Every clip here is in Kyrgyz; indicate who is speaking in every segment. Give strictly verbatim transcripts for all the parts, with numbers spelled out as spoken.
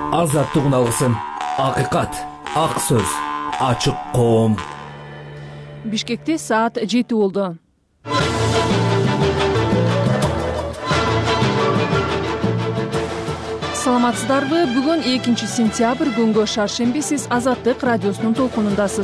Speaker 1: Азаттык алгысым, акыйкат, ак сөз, ачык коом.
Speaker 2: Бишкекте саат жети болду. Саламатсыздарбы? Бүгүн экинчи сентябрь күнгө шаршемби, сиз Азаттык радиосунун толкунундасыз.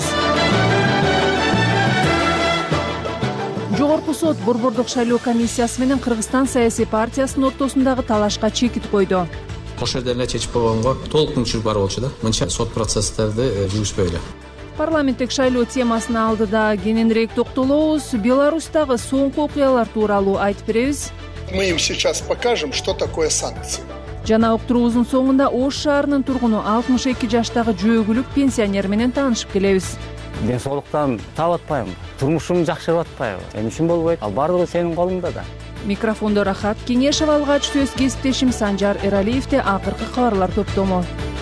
Speaker 2: Жогорку сот Борбордук шайлоо комиссиясы менен Кыргызстан саясий партиясынын ортосундагы талашка чекит койду.
Speaker 3: Ошол жерде эле чечип койгонго толук мүнчүлүк бар болчу да. Мынча сот процесстерди жүргүзбөйлү.
Speaker 2: Парламенттик шайлоо темасына алдыда кененирээк токтолобуз. Беларустагы соңку окуялар тууралуу айтып беребиз.
Speaker 4: Мы им сейчас покажем, что такое санкции.
Speaker 2: Жана уктуруубуздун соңунда Ош шаарынын тургуну алтымыш эки жаштагы жөөгүлүк пенсионер менен таанышып келебиз.
Speaker 5: Ден соолуктан таап атпайм, турмушум жакшырып атпайбы, эмне үчүн болбойт? Ал баардыгы сенин колуңда да.
Speaker 2: Микрофондо Рахат Кеңешев алгач, сөз кесиптешим Санжар Эралиевде акыркы кабарлар топтому.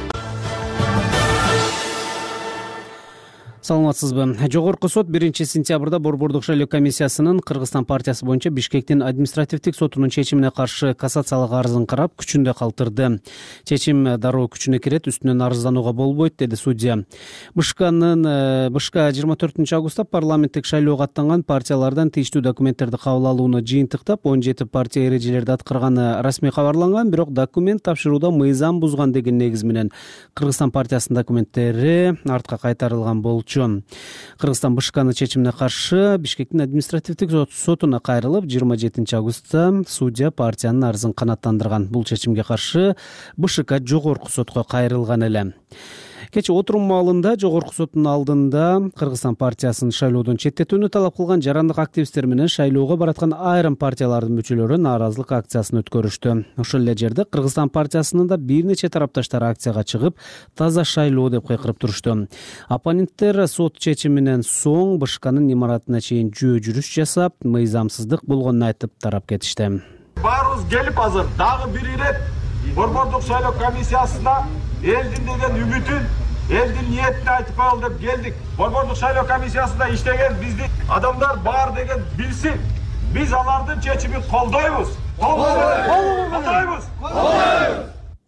Speaker 6: Саламатсызбы? Жогорку сот биринчи сентябрда Борбордук шайлоо комиссиясынын Кыргызстан партиясы боюнча Бишкектин административдик сотунун чечимине каршы кассациялык арызын карап, күчүндө калтырды. Чечим дароо күчүнө кирет, үстүнөн арызданууга болбойт, деди судья. БШКнын БШК жыйырма төртүнчү августта парламенттик шайлоого аттанган партиялардан тийиштүү документтерди кабыл алууну жыйынтыктап, он жети партия эрежелерди аткарганы расмий кабарланган, бирок документ тапшырууда мыйзам бузган деген негиз менен Кыргызстан партиясынын документтери артка кайтарылган болчу. Кыргызстан БШКнын чечимине каршы Бишкектин административдик сотуна кайрылып, жыйырма жетинчи августта судья партиянын арызын канааттандырган. Бул чечимге каршы БШК жогорку сотко кайрылган эле. Кечээ отурум маалында жогорку соттун алдында Кыргызстан партиясынын шайлоодон четтетүүнү талап кылган жарандык активисттер менен шайлоого бараткан айрым партиялардын мүчөлөрү нааразылык акциясын өткөрүштү. Ошол эле жерде Кыргызстан партиясынын да бир нече тарапташтары акцияга чыгып, таза шайлоо деп кыйкырып турушту. Оппоненттер сот чечиминен соң БШКнын имаратына чейин жөө жүрүш жасап, мыйзамсыздык болгонун айтып тарап кетишти.
Speaker 7: Баарыбыз келип азыр дагы бир ирет Борбордук шайлоо комиссиясына элдин деген үмүтүн, элдин ниетин айтып кал деп келдик. Борбордук шайлоо комиссиясында иштеген биздин адамдар бар деген билсин. Биз алардын чечимин колдойбуз. Колдойбуз. Колдойбуз.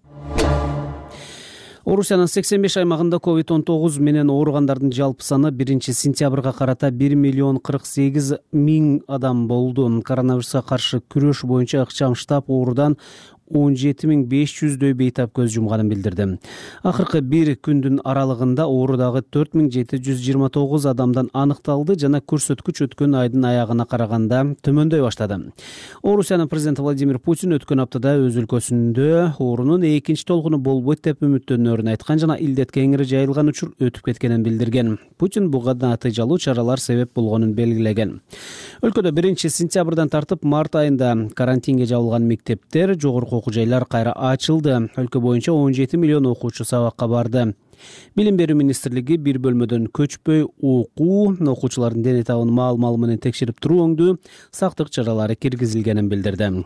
Speaker 6: Орусиянын сексен беш аймагында ковид он тогуз менен ооругандардын жалпы саны биринчи сентябрга карата бир миллион кырк сегиз миң адам болду. Коронавируска каршы күрөш боюнча ыкчам штаб оорудан он жети миң беш жүздөй бейтап көз жумганын билдирди. Акыркы бир күндүн аралыгында оорудагы төрт миң жети жүз жыйырма тогуз адамдан аныкталды жана көрсөткүч өткөн айдын аягына караганда төмөндөй баштады. Орусиянын президенти Владимир Путин өткөн аптада өз өлкөсүндө оорунун экинчи толкуну болбойт деп үмүттөнөрүн айткан жана илдет кеңири жайылган учур өтүп кеткенин билдирген. Путин буга натыйжалуу чаралар себеп болгонун белгилеген. Өлкөдө биринчи сентябрдан тартып март айында карантинге жабылган мектептер, жогорку окуу жайлар кайра ачылды. Өлкө боюнча он жети миллион окуучу сабакка барды. Билим берүү министрлиги бир бөлмөдөн көчпөй окуу, окуучулардын дене табын маал-мал менен текшерип туруу өңдүү сактык чаралары киргизилгенин билдирди.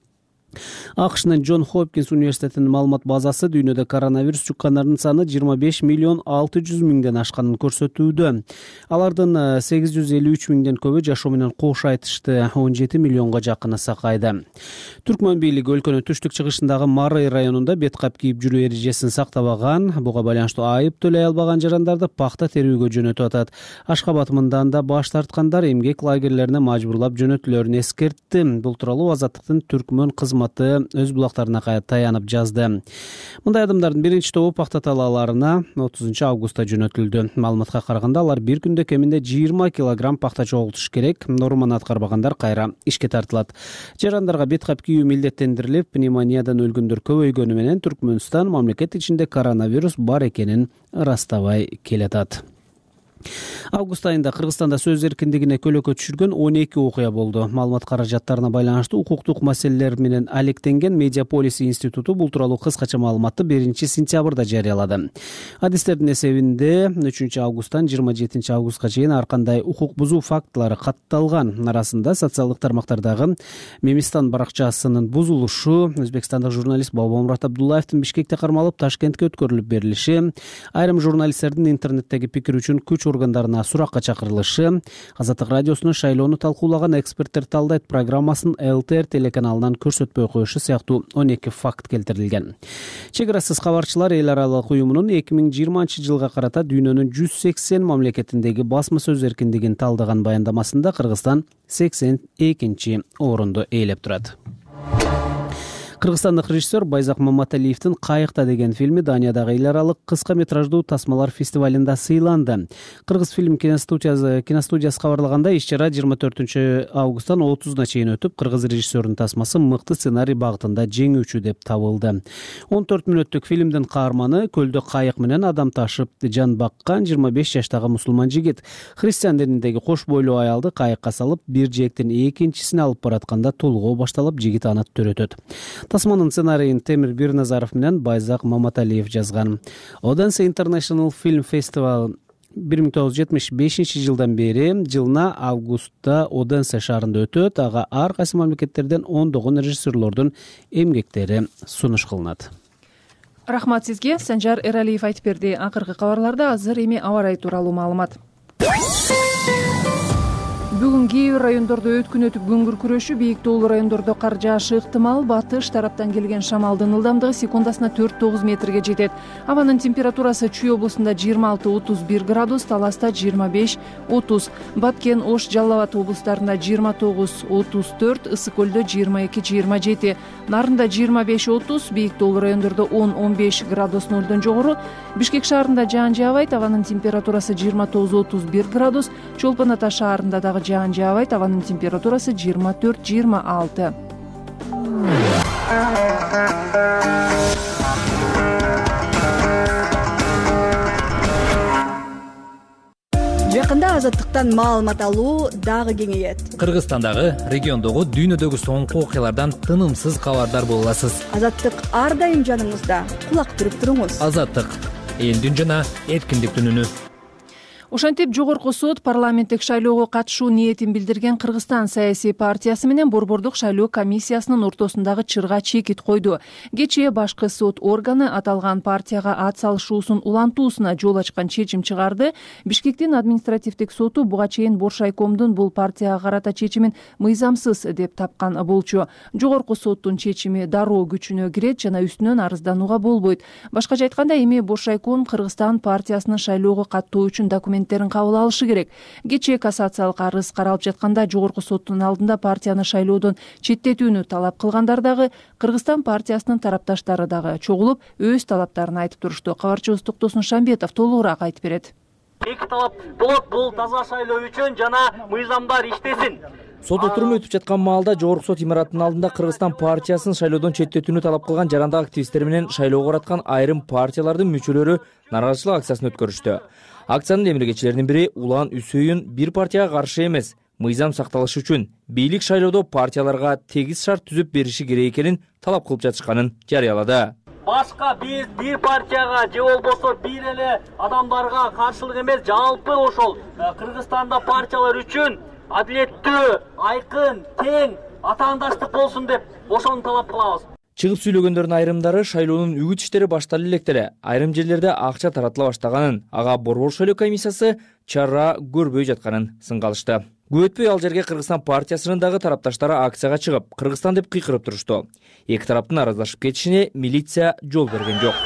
Speaker 6: АКШнын Джон Хопкинс университетинин маалымат базасы дүйнөдө коронавирус жуккандардын саны жыйырма беш миллион алты жүз миңден ашканын көрсөтүүдө. Алардын сегиз жүз элүү үч миңден көбү жашоо менен кош айтышты, он жети миллионго жакыны сакайды. Түркмөн бийлиги өлкөнүн түштүк чыгышындагы Марый районунда бет кап кийип жүрүү эрежесин сактабаган, буга байланыштуу айып төлөй албаган жарандарды пакта терүүгө жөнөтүп атат. Ашкабад мындан да баш тарткандар эмгек лагерлерине мажбурлап жөнөтүлөрүн эскертти. Бул тууралуу Азаттыктын Түркмөн кызматы өз булактарына таянып жазды. Мындай адамдардын биринчи тобу пакта талааларына отузунчу августта жөнөтүлдү. Маалыматка караганда алар бир күндө кеминде жыйырма килограмм пакта чогултуш керек. Норманы аткарбагандар кайра ишке тартылат. Жарандарга бет кап кийүү милдеттендирилип, пневмониядан өлгөндөр көбөйгөнү менен Түркмөнстан мамлекет ичинде коронавирус бар экенин ырастабай келатат. Август айында Кыргызстанда сөз эркиндигине көлөкө түшүргөн он эки окуя болду. Маалымат каражаттарына байланыштуу укуктук маселелер менен алектенген Медиаполис институту бул тууралуу кыскача маалыматты биринчи сентябрда жарыялады. Адистердин эсебинде үчүнчү августтан жыйырма жетинчи августка чейин ар кандай укук бузуу фактылары катталган. Арасында социалдык тармактардагы Мемистан баракчасынын бузулушу, өзбекстандык журналист Бабамурат Абдуллаевдин Бишкекте кармалып Ташкентке өткөрүлүп берилиши, айрым журналисттердин интернеттеги пикир үчүн күч органдарына суракка чакырылышы, Азаттык радиосунун шайлоону талкуулаган эксперттер талдайт программасын эл тэ эр телеканалынан көрсөтпөй коюшу сыяктуу он эки факт келтирилген. Чек арасыз кабарчылар эл аралык уюмунун эки миң жыйырманчы жылга карата дүйнөнүн жүз сексен мамлекетиндеги басма сөз эркиндигин талдаган баяндамасында Кыргызстан сексен экинчи орунду ээлеп турат. Кыргызстандык режиссер Байзак Маматалиевдин «Кайыкта» деген фильми Даниядагы эл аралык кыска метраждуу тасмалар фестивалында сыйланды. Кыргыз фильм киностудиясы киностудиясы кабарлаганда, иш-чара жыйырма төртүнчү августтан отузуна чейин өтүп, кыргыз режиссердун тасмасы мыкты сценарий багытында жеңүүчү деп табылды. он төрт мүнөттүк фильмдин каарманы көлдө кайык менен адам ташып жан баккан жыйырма беш жаштагы мусулман жигит христиан дининдеги кош бойлуу аялды кайыкка салып, бир жээктен экинчисине алып баратканда толгоо башталып, жигит аны төрөтөт. Тасманын сценарийин Темир Бирназаров менен Байзак Маматалиев жазган. Odense International Film Festival бир миң тогуз жүз жетимиш бешинчи жылдан бери жылына августта Odense шаарында өтөт. Ага ар кайсы мамлекеттерден ондогон режиссерлордун эмгектери сунуш кылынат.
Speaker 2: Рахмат сизге, Санжар Эралиев айтып берди. Акыркы кабарларда азыр эми аба ырайы тууралуу маалымат. Бүгүн кээ бир райондордо өткүн өтүп күн күркүрөшү, бийик тоолуу райондордо кар жаашы ыктымал. Батыш тараптан келген шамалдын ылдамдыгы секундасына төрт тогуз метрге жетет. Абанын температурасы Чүй облусунда жыйырма алты отуз бир градус, Таласта жыйырма беш отуз, Баткен, Ош, Жалал Абад облустарында жыйырма тогуз отуз төрт, Ысык көлдө жыйырма эки жыйырма жети, Нарында жыйырма беш отуз, бийик тоолуу райондордо он он беш градус нөлдөн жогору. Бишкек шаарында жаан жаабайт, абанын температурасы жыйырма тогуз отуз бир градус, Чолпон Ата шаарында дагы жаан жаабайт, абанын температурасы жыйырма төрт жыйырма алты.
Speaker 8: Жакында азаттыктан маалымат алуу дагы кеңейет.
Speaker 1: Кыргызстандагы, региондогу, дүйнөдөгү соңку окуялардан тынымсыз кабардар боло аласыз.
Speaker 8: Азаттык ар дайым жаныңызда. Кулак түрүп туруңуз.
Speaker 1: Азаттык элдин жана эркиндиктин үнү.
Speaker 2: Ошентип, жогорку сот парламенттик шайлоого катышуу ниетин билдирген Кыргызстан саясий партиясы менен Борбордук шайлоо комиссиясынын ортосундагы чырга чекит койду. Кечээ башкы сот органы аталган партияга ат салышуусун улантуусуна жол ачкан чечим чыгарды. Бишкектин административдик соту буга чейин Боршайкомдун бул партияга карата чечимин мыйзамсыз деп тапкан болчу. Жогорку соттун чечими дароо күчүнө кирет жана үстүнөн арызданууга болбойт. Башкача айтканда, эми Боршайком Кыргызстан партиясынын шайлоого каттоо үчүн документ кабыл алышы керек. Кечээ кассациялык арыз каралып жатканда, жогорку соттун алдында партияны шайлоодон четтетүүнү талап кылгандар дагы, Кыргызстан партиясынын тарапташтары дагы чогулуп өз талаптарын айтып турушту. Кабарчыбыз Токтосун Шамбетов толугураак айтып берет.
Speaker 9: Эки талап болот, бул таза шайлоо үчүн жана мыйзамдар иштесин.
Speaker 10: Сот отуруму өтүп жаткан маалда жогорку сот имаратынын алдында Кыргызстан партиясын шайлоодон четтетүүнү талап кылган жарандык активисттер менен шайлоого бараткан айрым партиялардын мүчөлөрү нааразычылык акциясын өткөрүштү. Акциянын эмгичилеринин бири Улан Үсөйүн бир партияга каршы эмес, мыйзам сакталышы үчүн бийлик шайлоодо партияларга тегиз шарт түзүп бериши керек экенин талап кылып жатышканын жарыялады.
Speaker 9: Башка биз бир партияга же болбосо бир эле адамдарга каршылык эмес, жалпы ошол Кыргызстанда партиялар үчүн адилеттүү, айкын, тең атаандаштык болсун деп ошону талап кылабыз.
Speaker 10: Чыгып сүйлөгөндөрдүн айрымдары шайлоонун үгүт иштери башталып электере, айрым жерлерде акча таратыла баштаганын, ага Борбор шайлоо комиссиясы чара көрбөй жатканын сынгалышты. Көп өтпөй ал жерге Кыргызстан партиясынын дагы тарапташтары акцияга чыгып, Кыргызстан деп кыйкырып турушту. Эки тараптын араздашып кетишине милиция жол берген жок.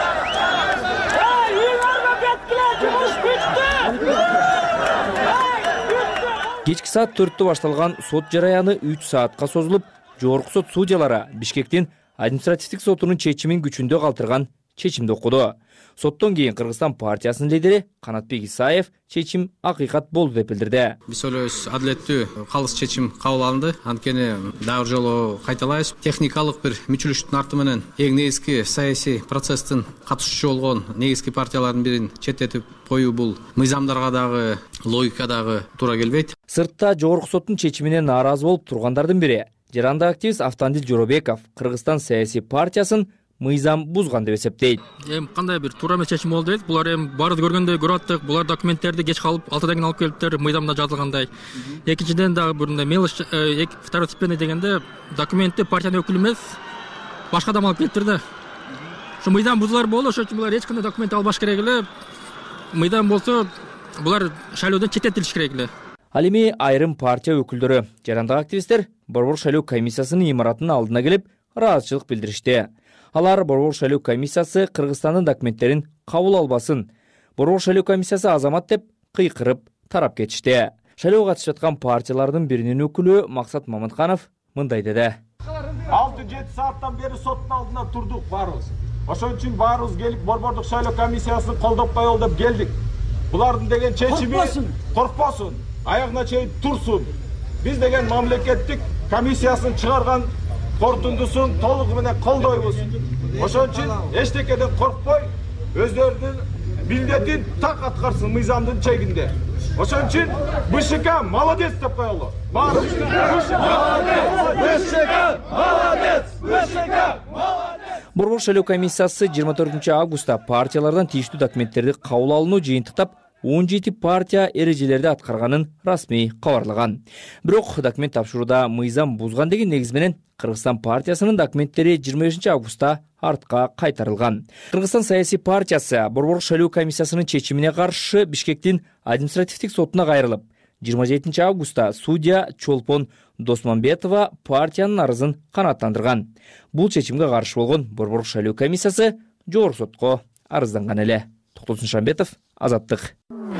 Speaker 10: Кечки саат төрттө башталган сот жараяны үч саатка созулуп, жогорку сот судьялары Бишкектин административдик сотунун чечимин күчүндө калтырган чечимди окуду. Соттон кийин Кыргызстан партиясынын лидери Канатбек Исаев чечим акыйкат болду деп билдирди.
Speaker 3: Биз ойлойбуз, адилеттүү, калыс чечим кабыл алынды. Анткени дагы бир жолу кайталайбыз, техникалык бир мүчөлүштүн арты менен эң негизги саясий процесстин катышуучу болгон негизги партиялардын бирин четтетип коюу бул мыйзамдарга дагы, логикадагы туура келбейт.
Speaker 10: Сыртта жогорку соттун чечимине нааразы болуп тургандардын бири жарандык активист Автандил Жоробеков Кыргызстан саясий партиясын мыйзам бузган деп эсептейт.
Speaker 11: Эми кандай бир туура эмес чечим болду дейт. Булар эми баарды көргөндөй көрүп аттык. Булар документтерди кеч калып алтыдан кийин алып келиптер, мыйзамда жазылгандай. Экинчиден дагы биринде мелочь второстепенный дегенде документти партиянын өкүлү эмес, башка адам алып келиптир да. Ошо мыйзам бузулар болду, ошон үчүн булар эч кандай документ албаш керек эле. Мыйзам болсо булар шайлоодон четтетилиш керек эле.
Speaker 10: Ал эми айрым партия өкүлдөрү, жарандык активисттер Борбор шайлоо комиссиясынын имаратынын алдына келип ыраазычылык билдиришти. Алар Борбор шайлоо комиссиясы Кыргызстандын документтерин кабыл албасын, Борбор шайлоо комиссиясы азамат деп кыйкырып тарап кетишти. Шайлоого катышып жаткан партиялардын биринин өкүлү Максат Мамытканов мындай деди.
Speaker 7: алты жети сааттан бери соттун алдына турдук баарыбыз. Ошон үчүн баарыбыз келип Борбордук шайлоо комиссиясын колдоп коелу деп келдик. Булардын деген чечими коркпосун, аягына чейин турсун. Биз деген мамлекеттик комиссиясын чыгарган корутундусун толугу менен колдойбуз. Ошон үчүн эчтекеден коркпой, өздөрүнүн милдетин так аткарсын мыйзамдын чегинде. Ошон үчүн БШК молодец деп коелу. Молодец! БШК молодец! БШК молодец!
Speaker 10: Борбор шайлоо комиссиясы жыйырма төртүнчү августта партиялардан тийиштүү документтерди кабыл алууну жыйынтыктап он жети партия эрежелерди аткарганын расмий кабарлаган. Бирок документ тапшырууда мыйзам бузган деген негиз менен Кыргызстан партиясынын документтери жыйырма бешинчи августта артка кайтарылган. Кыргызстан саясий партиясы Борбор шайлоо комиссиясынын чечимине каршы Бишкектин административдик сотуна кайрылып, жыйырма жетинчи августта судья Чолпон Досмамбетова партиянын арызын канааттандырган. Бул чечимге каршы болгон Борбор шайлоо комиссиясы жогорку сотко арызданган эле. Токтосун Шамбетов, Азаттык.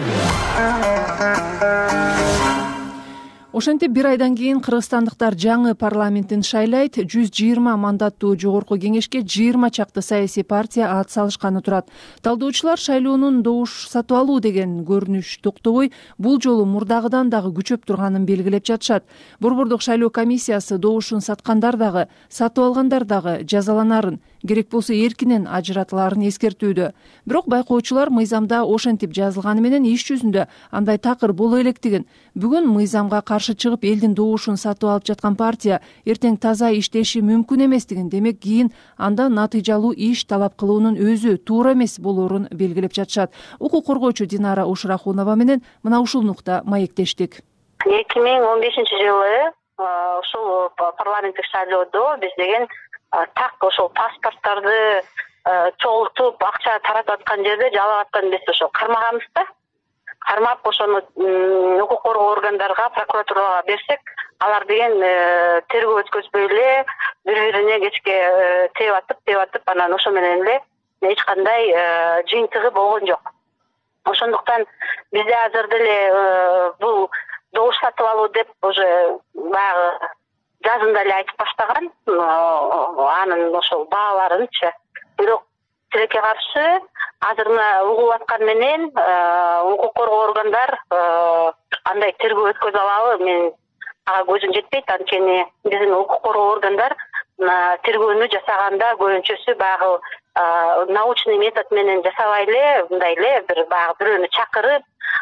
Speaker 2: Ошентип бир айдан кийин кыргызстандыктар жаңы парламентин шайлайт. жүз жыйырма мандаттуу жогорку кеңешке жыйырма чакты саясий партия ат салышканы турат. Талдоочулар шайлоонун добуш сатып алуу деген көрүнүш токтобой бул жолу мурдагыдан дагы күчөп турганын белгилеп жатышат. Борбордук шайлоо комиссиясы добушун саткандар дагы, сатып алгандар дагы жазаланарын, керек болсо эркинен ажыратыларын эскертүүдө. Бирок байкоочулар мыйзамда ошентип жазылганы менен иш жүзүндө андай такыр боло электигин, бүгүн мыйзамга каршы чыгып элдин добушун сатып алып жаткан партия эртең таза иштеши мүмкүн эместигин, демек кийин анда натыйжалуу иш талап кылуунун өзү туура эмес болоорун белгилеп жатышат. Укук коргоочу Динара Ушрахунова менен мына ушул нукта маектештик.
Speaker 12: эки миң он бешинчи жылы ушул парламенттик шайлоодо биз деген так ошол паспорттарды чогултуп акча таратып аткан жерде жалап аткан биз ошо кармаганбыз да. Кармап ошону укук коргоо органдарга, прокуратурага берсек, алар деген тергөө өткөзбөй эле бири-бирине кечке тээп атып, тээп атып, анан ошо менен эле эч кандай жыйынтыгы болгон жок. Ошондуктан бизде азыр деле бул добуш сатып алуу деп уже баягы жазында эле айтып баштаган, анын ошол бааларынчы. Бирок тилекке каршы азыр мына угуп аткан менен укук коргоо органдар андай тергөө өткөзө алабы, мен ага көзүм жетпейт. Анткени биздин укук коргоо органдар тергөөнү жасаганда көбүнчөсү баягы научный метод менен жасабай эле, мындай эле бир баягы бирөөнү чакырып,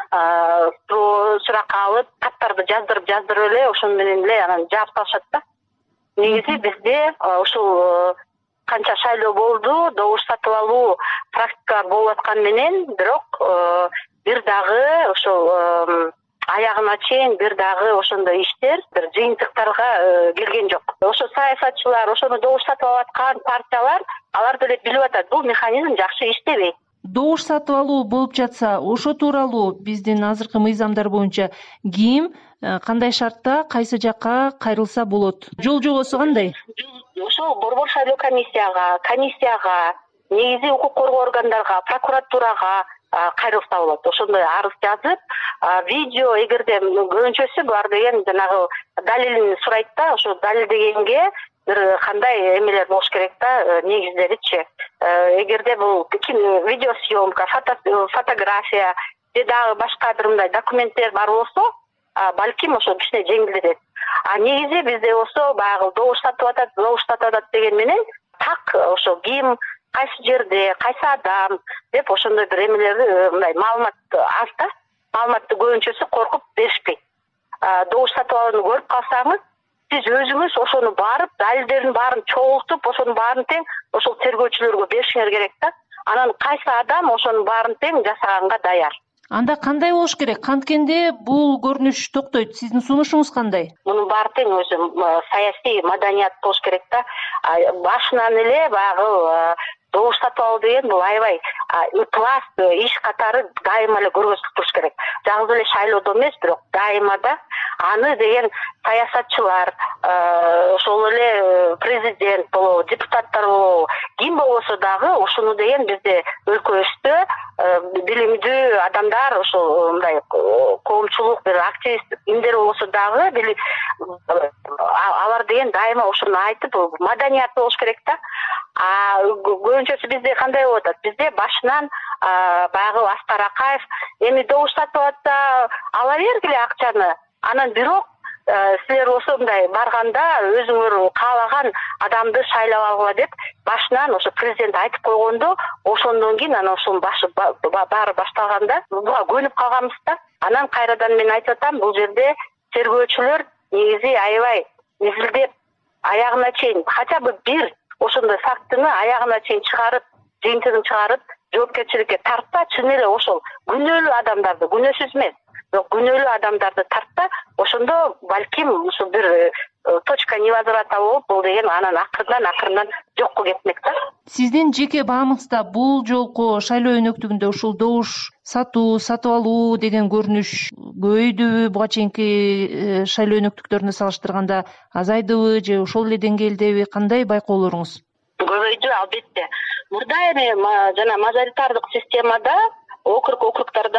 Speaker 12: суракка алып, каттарды жаздырып жаздырып эле ошону менен эле анан жаап салышат да. Негизи бизде ушул канча шайлоо болду, добуш сатып алуу практикалар болуп аткан менен, бирок бир дагы ошол аягына чейин бир дагы ошондой иштер бир жыйынтыктарга келген жок. Ошо саясатчылар, ошону добуш сатып алып аткан партиялар, алар деле билип атат, бул механизм жакшы иштебейт.
Speaker 2: Добуш сатып алуу болуп жатса, ошо тууралуу биздин азыркы мыйзамдар боюнча ким кандай шартта кайсы жакка кайрылса болот? Жол жобосу кандай?
Speaker 12: Ошол Борбор шайлоо комиссияга, комиссияга, негизи укук коргоо органдарга, прокуратурага кайрылса болот. Ошондой арыз жазып, видео, эгерде көбүнчөсү булар деген жанагы далилин сурайт да, ошо далил дегенге бир кандай эмелер болуш керек да, негиздеричи. Эгерде бул видеосъемка, фотография же дагы башка бир мындай документтер бар болсо, балким ошо кичине жеңилдетет. А негизи бизде болсо баягы добуш сатып атат, добуш сатып атат деген менен так ошо ким, кайсы жерде, кайсы адам деп ошондой бир эмелерди, мындай маалымат аз да. Маалыматты көбүнчөсү коркуп беришпейт. Добуш сатып алууну көрүп калсаңыз, сиз өзүңүз ошону барып, далилдердин баарын чогултуп, ошонун баарын тең ошол тергөөчүлөргө беришиңер керек да. Анан кайсы адам ошонун баарын тең жасаганга даяр.
Speaker 2: Анда кандай болуш керек? Канткенде бул көрүнүш токтойт. Сиздин сунушуңуз кандай?
Speaker 12: Мунун баары тең өзү саясий маданият болуш керек да. Башынан эле баягы добуш сатып алуу деген бул аябай ыплас иш катары дайыма эле көргөзүп туруш керек. Жалгыз эле шайлоодо эмес, бирок дайыма да аны деген саясатчылар, ошол эле президент болобу, депутаттар болобу, ким болбосо дагы ушуну деген бизде өлкөбүздө билимдүү адамдар, ошол мындай коомчулук бир активист кимдер болбосо дагы алар деген дайыма ошону айтып, маданият болуш керек да. А көбүнчөсү бизде кандай болуп атат? Бизде башынан баягы Аскар Акаев эми добуш сатып атса ала бергиле акчаны. Анан бирок силер болсо мындай барганда өзүңөр каалаган адамды шайлап алгыла деп башынан ошо президент айтып койгондо, ошондон кийин анан ошонун башы баары башталганда буга көнүп калганбыз да. Анан кайрадан мен айтып атам, бул жерде тергөөчүлөр негизи аябай изилдеп аягына чейин хотя бы бир ошондой фактыны аягына чейин чыгарып, жыйынтыгын чыгарып, жоопкерчиликке тартса, чын эле ошол күнөөлүү адамдарды, күнөөсүз эмес, бирок күнөөлүү адамдарды тартса, ошондо балким ушул бир точка невозврата болуп, бул деген анан акырдан акырдан жокко кетмек да.
Speaker 2: Сиздин жеке баамыңызда бул жолку шайлоо өнөктүгүндө ушул добуш сатуу, сатып алуу деген көрүнүш көбөйдүбү, буга чейинки шайлоо өнөктүктөрүнө салыштырганда азайдыбы же ошол эле деңгээлдеби? Кандай байкоолоруңуз?
Speaker 12: Көбөйдү, албетте. Мурда эми жана мажоритардык системада округ округдарда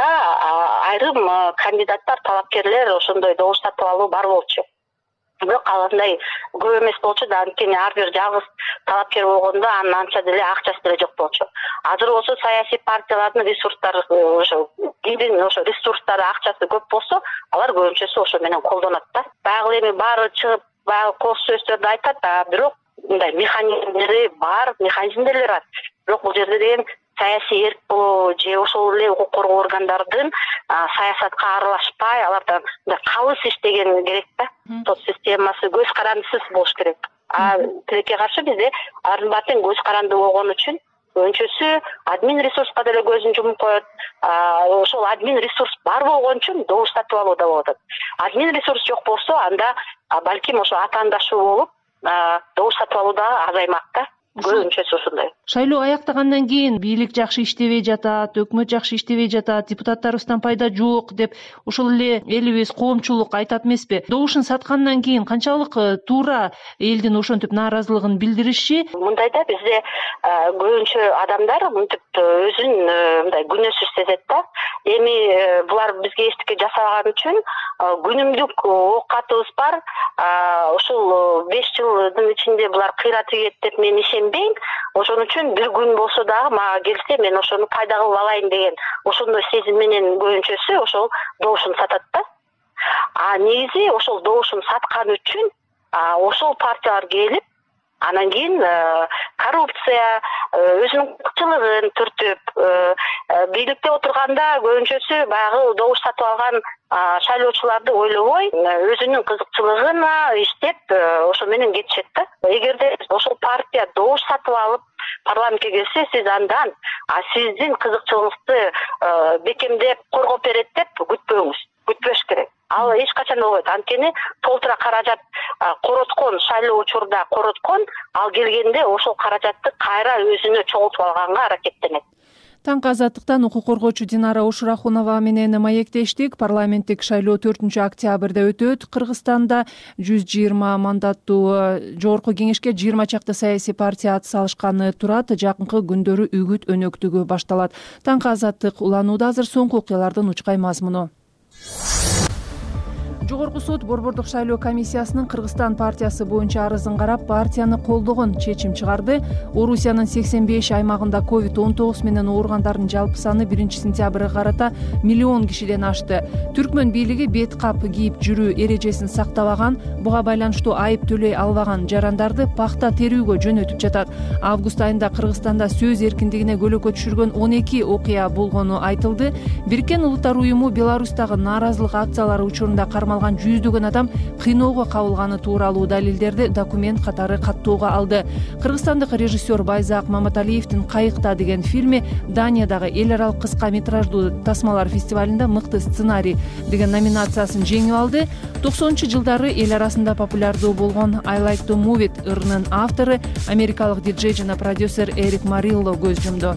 Speaker 12: айрым кандидаттар, талапкерлер ошондой добуш сатып алуу бар болчу. Бирок андай көп эмес болчу да, анткени ар бир жалгыз талапкер болгондо анын анча деле акчасы деле жок болчу. Азыр болсо саясий партиялардын ресурстары ошо кимдин ошо ресурстары, акчасы көп болсо, алар көбүнчөсү ошо менен колдонот да. Баягы эми баары чыгып, баягы кооз сөздөрдү айтат, бирок мындай механизмдери бар, механизмдер бар. Бирок бул жерде деген саясий эрк болобу же ошол эле укук коргоо органдардын саясатка аралашпай, алардан калыс иштеген керек да. Сот системасы көз карандысыз болуш керек. А тилекке каршы бизде Арынбатын көз каранды болгон үчүн көбүнчөсү админ ресурска деле көзүн жумуп коет. Ошол админ ресурс бар болгон үчүн добуш сатып алууда болуп атат. Админ ресурс жок болсо, анда балким ошо атаандашуу болуп, добуш сатып алуу дагы азаймак да. Көбүнчөсү ушундай.
Speaker 2: Шайлоо аяктагандан кийин бийлик жакшы иштебей жатат, өкмөт жакшы иштебей жатат, депутаттарыбыздан пайда жок деп ошол эле элибиз, коомчулук айтат эмеспи? Добушун саткандан кийин канчалык туура элдин ошентип нааразылыгын билдириши?
Speaker 12: Мындай да, бизде көбүнчө адамдар мынтип өзүн мындай күнөөсүз сезет да. Эми булар бизге эчтеке жасаган үчүн күнүмдүк оокатыбыз бар. Ошол беш жылдын ичинде булар кыйраты кет деп мен ишенбейм. Ошон үчүн бир күн болсо дагы мага келсе, мен ошону пайда кылып алайын деген ошондой сезим менен көбүнчөсү ошол добушун сатат да. А негизи ошол добушун саткан үчүн ошол партиялар келип, анан кийин коррупция, өзүнүн кылчылыгын түртүп, бийликте отурганда көбүнчөсү баягы добуш сатып алган шайлоочуларды ойлобой, өзүнүн кызыкчылыгына иштеп, ошо менен кетишет да. Эгерде ошол партия добуш сатып алып парламентке келсе, сиз андан сиздин кызыкчылыгыңызды бекемдеп, коргоп берет деп күтпөңүз. Күтпөш керек. Ал эч качан болбойт. Анткени толтура каражат короткон, шайлоо учурда короткон, ал келгенде ошол каражатты кайра өзүнө чогултуп алганга аракеттенет.
Speaker 2: Таңкы азаттыктан укук коргоочу Динара Ушурахунова менен маектештик. Парламенттик шайлоо төртүнчү октябрда өтөт. Кыргызстанда жүз жыйырма мандаттуу жогорку кеңешке жыйырма чакты саясий партия ат салышканы турат. Жакынкы күндөрү үгүт өнөктүгү башталат. Таңкы азаттык уланууда. Азыр соңку окуялардын учкай мазмуну. Жогорку суд Борбордук шайлоо комиссиясынын Кыргызстан партиясы боюнча арызын карап, партияны колдогон чечим чыгарды. Орусиянын сексен беш аймагында ковид он тогуз менен ооругандардын жалпы саны биринчи сентябрга карата миллион кишиден ашты. Түркмөн бийлиги бет кап кийип жүрүү эрежесин сактабаган, буга байланыштуу айып төлөй албаган жарандарды пахта терүүгө жөнөтүп жатат. Август айында Кыргызстанда сөз эркиндигине көлөкө түшүргөн он эки окуя болгону айтылды. Бириккен Улуттар уюму Беларустагы нааразылык акциялары учурунда кармалган алган жүздөгөн адам кыйноого кабылганы тууралуу далилдерди документ катары каттоого алды. Кыргызстандык режиссер Байзак Маматалиевдин «Кайыкта» деген фильми Даниядагы эл аралык кыска метраждуу тасмалар фестивалында мыкты сценарий деген номинациясын жеңип алды. токсонунчу жылдары эл арасында популярдуу болгон I Like to Move It ырынын автору америкалык диджей жана продюсер Эрик Марилло көз жумду.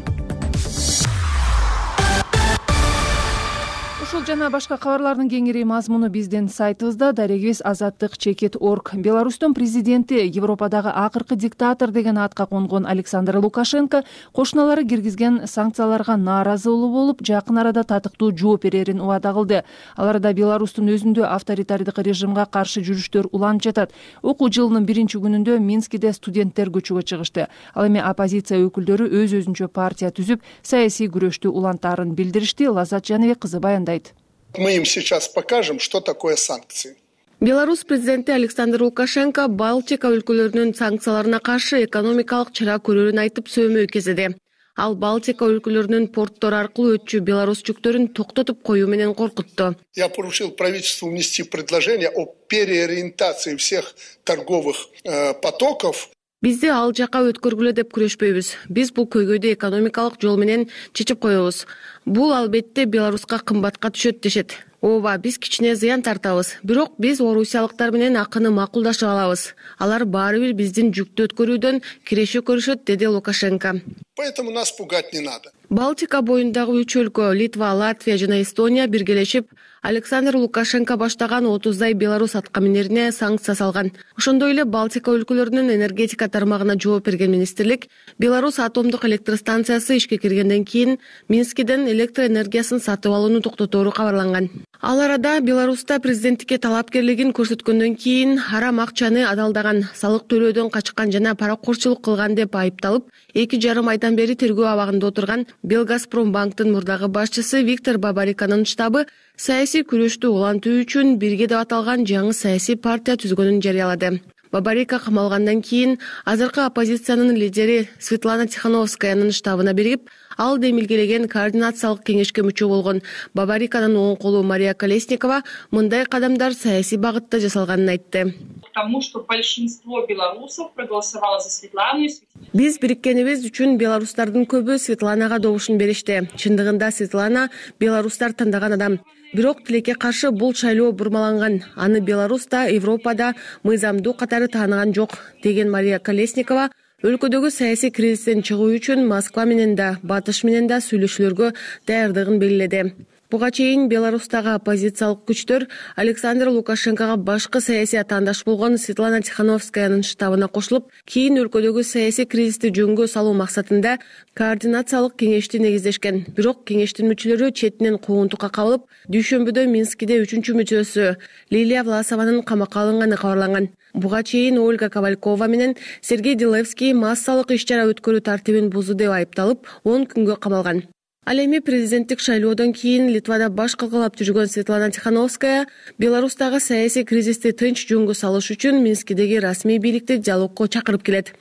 Speaker 2: Ушул жана башка кабарлардын кеңири мазмуну биздин сайтыбызда. Дарегибиз азаттык чекит точка орг. Беларустун президенти Европадагы акыркы диктатор деген атка конгон Александр Лукашенко кошуналары киргизген санкцияларга нааразылуу болуп, жакын арада татыктуу жооп берерин убада кылды. Ал арада Беларустун өзүндө авторитардык режимге каршы жүрүштөр уланып жатат. Окуу жылынын биринчи күнүндө Минскиде студенттер көчөгө чыгышты. Ал эми оппозиция өкүлдөрү өз өзүнчө партия түзүп, саясий күрөштү улантаарын билдиришти. Лаззат Жаныбек кызы баяндайт.
Speaker 4: Мы им сейчас покажем, что такое санкции.
Speaker 13: Беларусь президенти Александр Лукашенко Балтика өлкөлөрүнүн санкцияларына каршы экономикалык чара көрөрүн айтып сөймөй кезеди. Ал Балтика өлкөлөрүнүн порттор аркылуу өтчү белорус жүктөрүн токтотуп коюу менен коркутту.
Speaker 4: Я поручил правительству внести предложение о переориентации всех торговых э, потоков.
Speaker 13: Бизди ал жака өткөргүлө деп күрөшпөйбүз. Биз бул көйгөйдү экономикалык жол менен чечип коебуз. Бул албетте Беларуска кымбатка түшөт дешет. Ооба, биз кичине зыян тартабыз. Бирок биз орусиялыктар менен акыны макулдашып алабыз. Алар баары бир биздин жүктү өткөрүүдөн киреши көрүшөт, деди Лукашенко.
Speaker 4: Поэтому нас пугать не надо.
Speaker 13: Балтика боюндагы үч өлкө Литва, Латвия жана Эстония биргелешип Александр Лукашенко баштаган отуздай белорус аткаминерине санкция салган. Ошондой эле Балтика өлкөлөрүнүн энергетика тармагына жооп берген министрлик Белорус атомдук электростанциясы ишке киргенден кийин Минскиден электр энергиясын сатып алууну токтотору кабарланган. Ал арада Беларуста президенттикке талапкерлигин көрсөткөндөн кийин арам акчаны адалдаган, салык төлөөдөн качкан жана паракорчулук кылган деп айыпталып, эки жарым айдан бери тергөө абагында отурган Белгазпромбанктын мурдагы башчысы Виктор Бабариканын штабы саясий күрөштү улантуу үчүн бирге деп аталган жаңы саясий партия түзгөнүн жарыялады. Бабарика камалгандан кийин азыркы оппозициянын лидери Светлана Тихановскаянын штабына биригип, ал демилгелеген координациялык кеңешке мүчө болгон Бабариканын оң колу Мария Колесникова мындай кадамдар саясий багытта жасалганын айтты.
Speaker 14: Тому что большинство белорусов проголосовало за Светлану.
Speaker 13: Биз бириккенибиз үчүн белорустардын көбү Светланага добушун беришти. Чындыгында Светлана белорустар тандаган адам. Бирок тилекке каршы бул шайлоо бурмаланган. Аны Беларуста, Европада мыйзамдуу катары тааныган жок, деген Мария Колесникова өлкөдөгү саясий кризистен чыгуу үчүн Москва менен да, Батыш менен да сүйлөшүүлөргө даярдыгын белгиледи. Буга чейин Беларустагы оппозициялык күчтөр Александр Лукашенкого башкы саясий атаандаш болгон Светлана Тихановскаянын штабына кошулуп, кийин өлкөдөгү саясий кризисти жөнгө салуу максатында координациялык кеңешти негиздешкен. Бирок кеңештин мүчөлөрү четинен куугунтукка кабылып, дүйшөмбүдө Минскиде үчүнчү мүчөсү Лилия Власованын камакка алынганы кабарланган. Буга чейин Ольга Ковалькова менен Сергей Делевский массалык иш-чара өткөрүү тартибин бузду деп айыпталып, он күнгө камалган. Ал эми президенттик шайлоодон кийин Литвада баш калкалап жүргөн Светлана Тихановская Беларустагы саясий кризисти тынч жөнгө салыш үчүн Минскидеги расмий бийликти диалогко чакырып келет.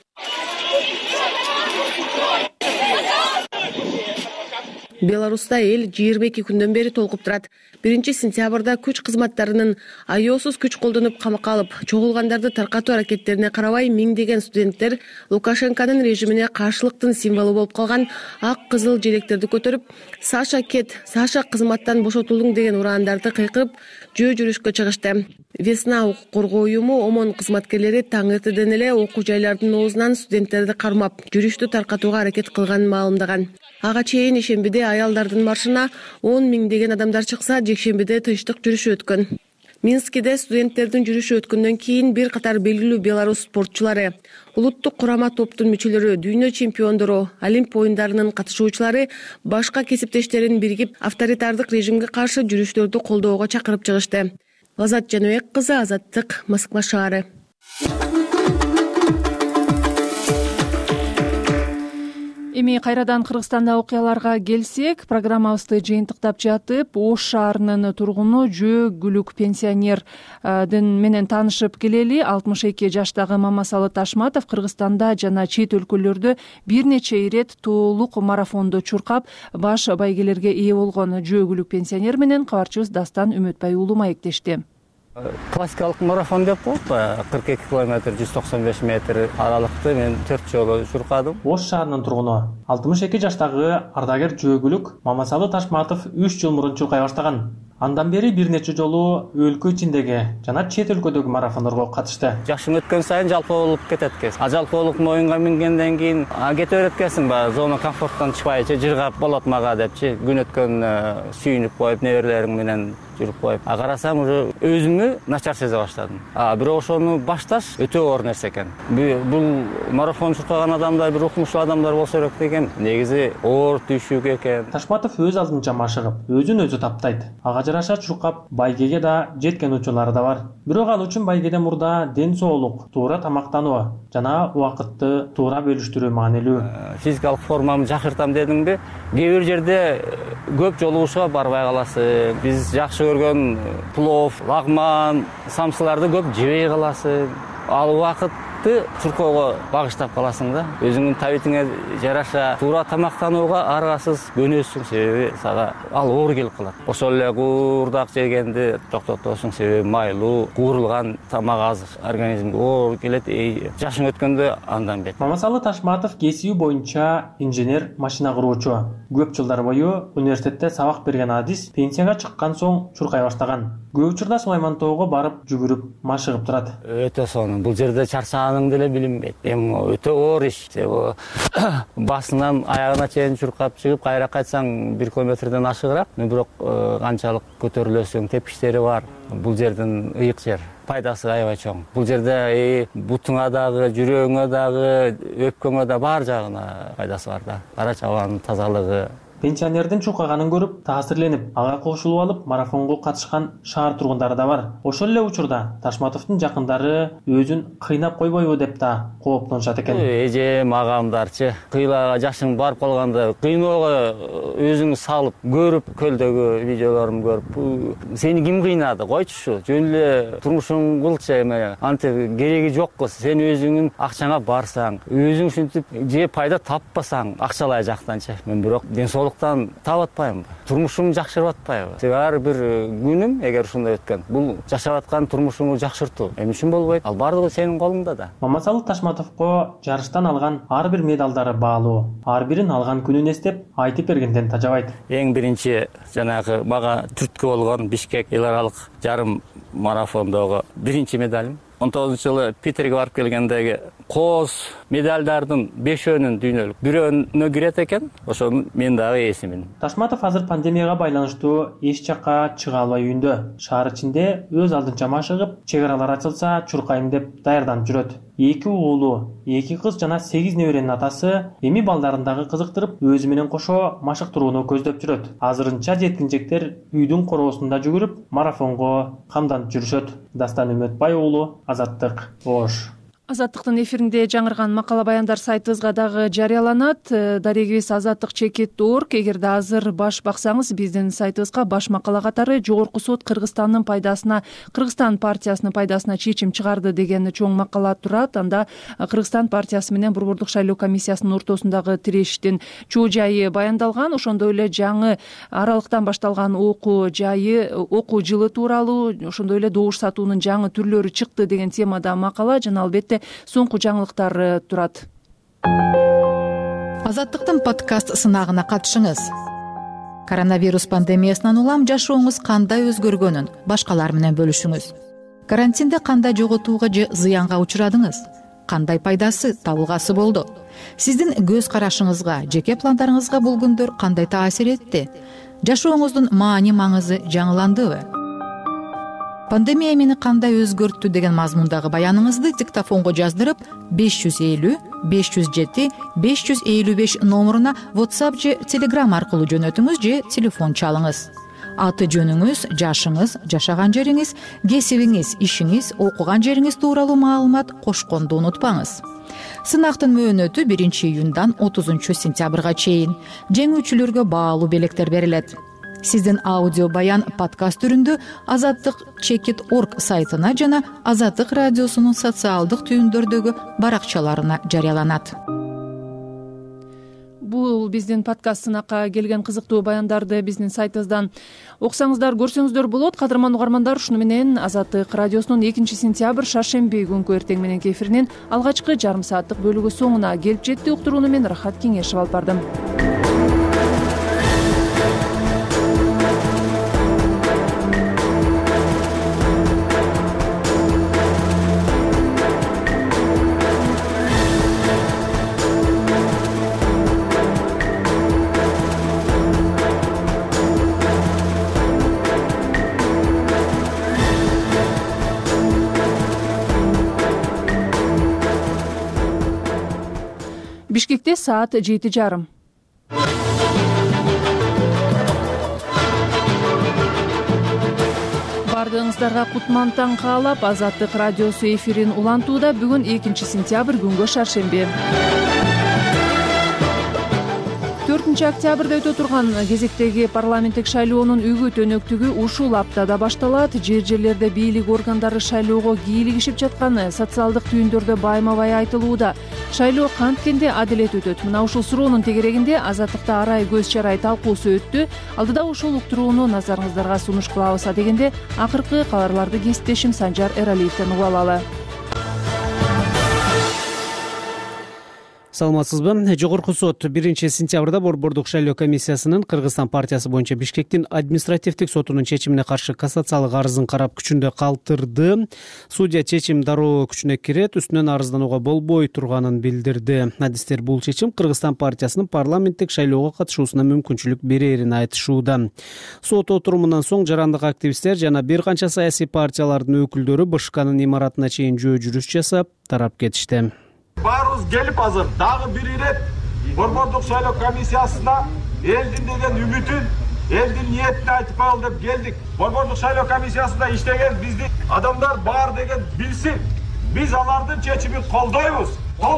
Speaker 13: Беларуста эл жыйырма эки күндөн бери толкуп турат. биринчи сентябрда күч кызматтарынын аеосуз күч колдонуп камакка алып, чогулгандарды таркатуу аракеттерине карабай миңдеген студенттер Лукашенконун режимине каршылыктын символу болуп калган ак кызыл желектерди көтөрүп, Саша кет, Саша кызматтан бошотулдуң деген ураандарды кыйкырып, жөө жүрүшкө чыгышты. Весна укук коргоо уюму ОМОН кызматкерлери таң эртеден эле окуу жайлардын оозунан студенттерди кармап, жүрүштү таркатууга аракет кылганын маалымдаган. Ага чейин ишембиде аялдардын маршына он миңдеген адамдар чыкса, жекшембиде тынчтык жүрүшү өткөн. Минскиде студенттердин жүрүшү өткөндөн кийин бир катар белгилүү белорус спортчулары, улуттук курама топтун мүчөлөрү, дүйнө чемпиондору, Олимп оюндарынын катышуучулары башка кесиптештерин биригип авторитардык режимге каршы жүрүштөрдү колдоого чакырып чыгышты. Лаззат Жаныбек кызы, Азаттык, Москва шаары.
Speaker 2: Эми кайрадан Кыргызстанда окуяларга келсек, программабызды жыйынтыктап жатып, Ош шаарынын тургуну Жөө Гүлүк пенсионердин менен таанышып келели. алтымыш эки жаштагы Мамасалы Ташматов Кыргызстанда жана чет өлкөлөрдө бир нече ирет тоолук марафондо чуркап, баш байгелерге ээ болгон Жөө Гүлүк пенсионер менен кабарчыбыз Дастан Үмөтбай уулу маектешти.
Speaker 5: Классикалык марафон деп коет баягы кырк эки километр жүз токсон беш метр аралыкты мен төрт жолу чуркадым.
Speaker 15: Ош шаарынын тургуну алтымыш эки жаштагы ардагер Жөөгүлүк Мамасалы Ташматов үч жыл мурун чуркай баштаган. Андан бери бир нече жолу өлкө ичиндеги жана чет өлкөдөгү марафондорго катышты.
Speaker 5: Жашың өткөн сайын жалпоолук кетет экен. А жалпоолук моюнга мингенден кийин кете берет экенсиң, баягы зона комфорттон чыкпайчы жыргап болот мага депчи. Күн өткөн сүйүнүп коюп, неберелерим менен жүрүп коюп. А карасам уже өзүмү начар сезе баштадым. А бирок ошону башташ өтө оор нерсе экен. Бул марафон чуркаган адамдар бир укмуштуу адамдар болсо керек деген. Негизи оор түйшүк экен.
Speaker 15: Ташматов өз алдынча машыгып, өзүн өзү таптайт. Ага жараша чуркап, байгеге да жеткен учурлары да бар. Бирок ал үчүн байгеден мурда ден соолук, туура тамактануу жана убакытты туура бөлүштүрүү маанилүү.
Speaker 5: Физикалык формамды жакшыртам дедимби, кээ бир жерде көп жолугушууга барбай каласың. Биз жакшы көргөн плов, лагман, самсыларды көп жебей каласың. Ал убакытты чуркоого багыштап каласың да. Өзүңдүн табитиңе жараша туура тамактанууга аргасыз көнөсүң, себеби сага ал оор келип калат. Ошол эле куурдак жегенди токтотосуң, себеби майлуу, куурулган тамак азык организмге оор келет. Жашың өткөндө андан бет.
Speaker 15: Мамасалы Ташматов кесиби боюнча инженер, машина куруучу. Көп жылдар бою университетте сабак берген адис пенсияга чыккан соң чуркай баштаган. Көп учурда Сулаймантоого барып жүгүрүп, машыгып турат.
Speaker 5: Өтө сонун. Бул жерде чарчааның деле билинбейт. Эми өтө оор иш. Басынан аягына чейин чуркап чыгып, кайра кайтсаң бир километрден ашыгыраак. Бирок канчалык көтөрүлөсүң, тепкичтери бар. Бул жердин ыйык жер. Пайдасы аябай чоң. Бул жерде бутуңа дагы, жүрөгүңө дагы, өпкөңө да бар жагына пайдасы бар да. Кара чабанын тазалыгы.
Speaker 15: Пенсионердин чуркаганын көрүп, таасирленип, ага кошулуп алып, марафонго катышкан шаар тургундары да бар. Ошол эле учурда Ташматовдун жакындары өзүн кыйнап койбойбу деп да кооптонушат экен.
Speaker 5: Эжем, агамдарчы, кыйлага жашың барып калганда кыйноого өзүң салып, көрүп, көлдөгү видеолорун көрүп, сени ким кыйнады? Койчушу, жөн эле турмушуң кылчы, эме антип кереги жок кыз. Сен өзүңүн акчаңа барсаң, өзүң ушинтип же пайда таппасаң, акчалай жактанчы. Мен бирок ден соолуктан таап атпайм. Турмушум жакшырып атпайбы? Ар бир күнүм эгер ушундай өткөн, бул жашап аткан турмушуңду жакшыртуу. Эмне үчүн болбойт? Ал бардыгы сенин колуңда да.
Speaker 15: Мамасалы Ташматовго жарыштан алган ар бир медалдары баалуу. Ар бирин алган күнүн эстеп, айтып бергенден тажабайт.
Speaker 5: Эң биринчи жанагы мага түрткү болгон Бишкек эл аралык жарым марафондогу биринчи медалым. он тогузунчу жылы Питерге барып келгендеги кооз медалдардын бешөөнүн дүйнөлүк бирөөнө кирет экен. Ошону мен дагы эсимин.
Speaker 15: Ташматов азыр пандемияга байланыштуу эч жакка чыга албай үйүндө. Шаар ичинде өз алдынча машыгып, чек аралар ачылса чуркайм деп даярданып жүрөт. Эки уулу, эки кыз жана сегиз неберенин атасы эми балдарын дагы кызыктырып, өзү менен кошо машыктырууну көздөп жүрөт. Азырынча жеткинжектер үйдүн короосунда жүгүрүп, марафонго камданып жүрүшөт. Дастан Үмөтбай уулу, Азаттык, Ош.
Speaker 2: Азаттыктын эфиринде жаңырган макала баяндар сайтыбызга дагы жарыяланат. Дарегибиз азаттык чекит точка орг. Эгерде азыр баш баксаңыз, биздин сайтыбызга баш макала катары Жогорку сот Кыргызстандын пайдасына, Кыргызстан партиясынын пайдасына чечим чыгарды деген чоң макала турат. Анда Кыргызстан партиясы менен Борбордук шайлоо комиссиясынын ортосундагы тирештин чоо жайы баяндалган. Ошондой эле жаңы аралыктан башталган окуу жайы, окуу жылы тууралуу, ошондой эле добуш сатуунун жаңы түрлөрү чыкты деген темада макала жана албетте соңку жаңылыктар турат.
Speaker 16: Азаттыктын подкаст сынагына катышыңыз. Коронавирус пандемиясынан улам жашооңуз кандай өзгөргөнүн башкалар менен бөлүшүңүз. Карантинде кандай жоготууга же зыянга учурадыңыз? Кандай пайдасы, табылгасы болду? Сиздин көз карашыңызга, жеке пландарыңызга бул күндөр кандай таасир этти? Жашооңуздун маани маңызы жаңыландыбы? Пандемия мени кандай өзгөрттү деген мазмундагы баяныңызды диктофонго жаздырып беш жүз элүү беш жүз жети беш жүз элүү беш номуруна WhatsApp же Telegram аркылуу жөнөтүңүз же телефон чалыңыз. Аты жөнүңүз, жашыңыз, жашаган жериңиз, кесибиңиз, ишиңиз, окуган жериңиз тууралуу маалымат кошконду унутпаңыз. Сынактын мөөнөтү биринчи июндан отузунчу сентябрга чейин. Жеңүүчүлөргө баалуу белектер берилет. Сиздин аудио баян подкаст түрүндө азаттык чекит точка орг сайтына жана Азаттык радиосунун социалдык түйүндөрдөгү баракчаларына жарыяланат.
Speaker 2: бул биздин подкаст сынакка келген кызыктуу баяндарды биздин сайтыбыздан окусаңыздар, көрсөңүздөр болот. Кадырман угармандар, ушуну менен Азаттык радиосунун экинчи сентябрь шаршемби күнкү эртең мененки эфиринин алгачкы жарым сааттык бөлүгү соңуна келип жетти. Уктурууну мен Рахат Кеңешев алып бардым. Бишкекте саат жети жарым. Бардыгыңыздарга кутман таң каалап, Азаттык радиосу эфирин улантууда. Бүгүн экинчи сентябрь күнгө шаршемби. төртүнчү октябрда өтө турган кезектеги парламенттик шайлоонун үгүт өнөктүгү ушул аптада башталат. Жер жерлерде бийлик органдары шайлоого кийлигишип жаткан социалдык түйүндөрдө байма-бай айтылууда. Шайлоо канткенде адилет өтөт? Мына ушул суроонун тегерегинде Азаттыкта арай көз чарай талкуусу өттү. Алдыда ушул уктурууну назарыңыздарга сунуш кылабыз. Дегенде акыркы кабарларды кесиптешим Санжар Эралиевден угуп алалы.
Speaker 6: Саламатсызбы? Жогорку сот биринчи сентябрда Борбордук шайлоо комиссиясынын Кыргызстан партиясы боюнча Бишкектин административдик сотунун чечимине каршы кассациялык арызын карап күчүндө калтырды. Судья чечим дароо күчүнө кирет, үстүнөн арызданууга болбой турганын билдирди. Адистер бул чечим Кыргызстан партиясынын парламенттик шайлоого катышуусуна мүмкүнчүлүк берерин айтышууда. Сот отурумунан соң жарандык активисттер жана бир канча саясий партиялардын өкүлдөрү БШКнын имаратына чейин жөө жүрүш жасап тарап кетишти.
Speaker 7: Баарыбыз келип азыр дагы бир ирет Борбордук шайлоо комиссиясына элдин деген үмүтүн, элдин ниетин айтып коелу деп келдик. Борбордук шайлоо комиссиясында иштеген биздин адамдар бар деген билсин. Биз алардын чечимин колдойбуз.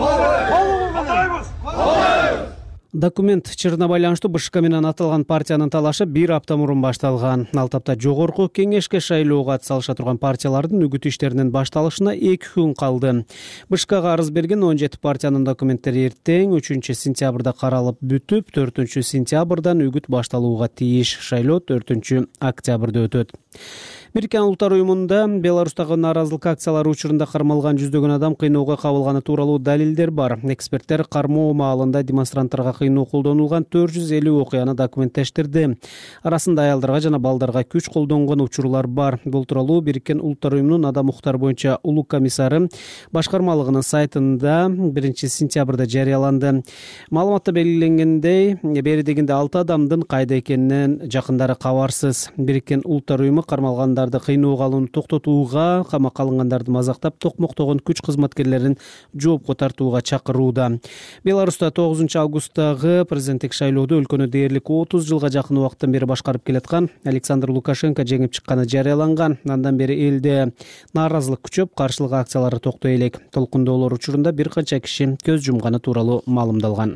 Speaker 7: Колдойбуз. Колдойбуз.
Speaker 6: Документ чырына байланыштуу БШК менен аталган партиянын талашы бир апта мурун башталган. Ал тапта жогорку кеңешке шайлоого атсалыша турган партиялардын үгүт иштеринин башталышына эки күн калды. БШКга арыз берген он жети партиянын документтери эртең үчүнчү сентябрда каралып бүтүп, төртүнчү сентябрдан үгүт башталууга тийиш. Шайлоо төртүнчү октябрда өтөт. Бириккен Улуттар уюмунда Беларустагы нааразылык акциялары учурунда кармалган жүздөгөн адам кыйноого кабылганы тууралуу далилдер бар. Эксперттер кармоо маалында демонстранттарга кыйноо колдонулган төрт жүз элүү окуяны документтештирди. Арасында аялдарга жана балдарга күч колдонгон учурлар бар. Бул тууралуу Бириккен Улуттар уюмунун адам укуктары боюнча улуу комиссары башкармалыгынын сайтында биринчи сентябрда жарыяланды. Маалыматта белгиленгендей, бери дегенде алты адамдын кайда экенинен жакындары кабарсыз. Бириккен Улуттар уюму кармалган кыйноого алууну токтотууга, камакка алынгандарды мазактап токмоктогон күч кызматкерлерин жоопко тартууга чакырууда. Беларуста тогузунчу августтагы президенттик шайлоодо өлкөнү дээрлик отуз жылга жакын убакыттан бери башкарып келаткан Александр Лукашенко жеңип чыкканы жарыяланган. Андан бери элде нааразылык күчөп, каршылык акциялары токтой элек. Толкундоолор учурунда бир канча киши көз жумганы тууралуу маалымдалган.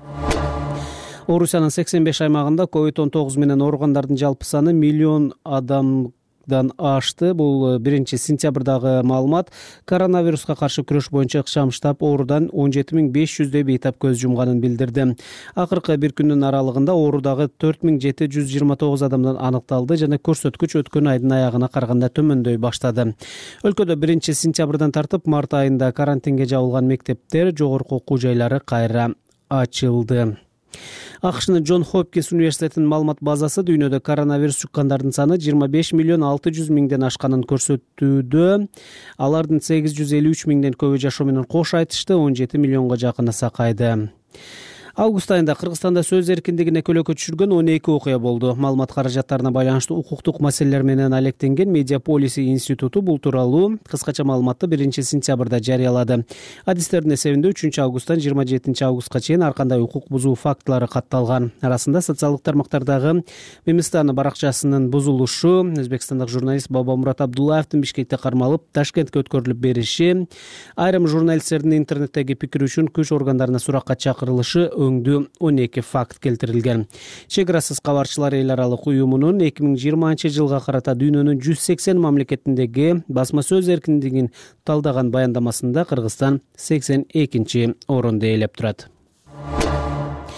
Speaker 6: Орусиянын сексен беш аймагында ковид он тогуз менен ооругандардын жалпы саны миллион адам ашты. Бул биринчи сентябрдагы маалымат. Коронавируска каршы күрөш боюнча ыкчам штаб оорудан он жети миң беш жүздөй бейтап көз жумганын билдирди. Акыркы бир күндүн аралыгында оорудагы төрт миң жети жүз жыйырма тогуз адамдан аныкталды жана көрсөткүч өткөн айдын аягына караганда төмөндөй баштады. Өлкөдө биринчи сентябрдан тартып март айында карантинге жабылган мектептер, жогорку окуу жайлары кайра ачылды. АКШнын Джон Хопкинс университетинин маалымат базасы дүйнөдө коронавирус жуккандардын саны жыйырма беш миллион алты жүз миңден ашканын көрсөтүүдө. Алардын сегиз жүз элүү үч миңден көбү жашоо менен кош айтышты, он жети миллионго жакыны сакайды. Август айында Кыргызстанда сөз эркиндигине көлөкө түшүргөн он эки окуя болду. Маалымат каражаттарына байланыштуу укуктук маселелер менен алектенген Медиаполиси институту бул тууралуу кыскача маалыматты биринчи сентябрда жарыялады. Адистердин эсебинде үчүнчү августтан жыйырма жетинчи августка чейин ар кандай укук бузуу фактылары катталган. Арасында социалдык тармактардагы Мемстан баракчасынын бузулушу, өзбекстандык журналист Бабамурат Абдуллаевдин Бишкекте кармалып, Ташкентке өткөрүлүп бериши, айрым журналисттердин интернеттеги пикири үчүн күч органдарына суракка чакырылышы өңдүү он эки факт келтирилген. Чек арасыз кабарчылар эл аралык уюмунун эки миң жыйырманчы жылга карата дүйнөнүн жүз сексен мамлекетиндеги басма сөз эркиндигин талдаган баяндамасында Кыргызстан сексен экинчи орунду ээлеп турат.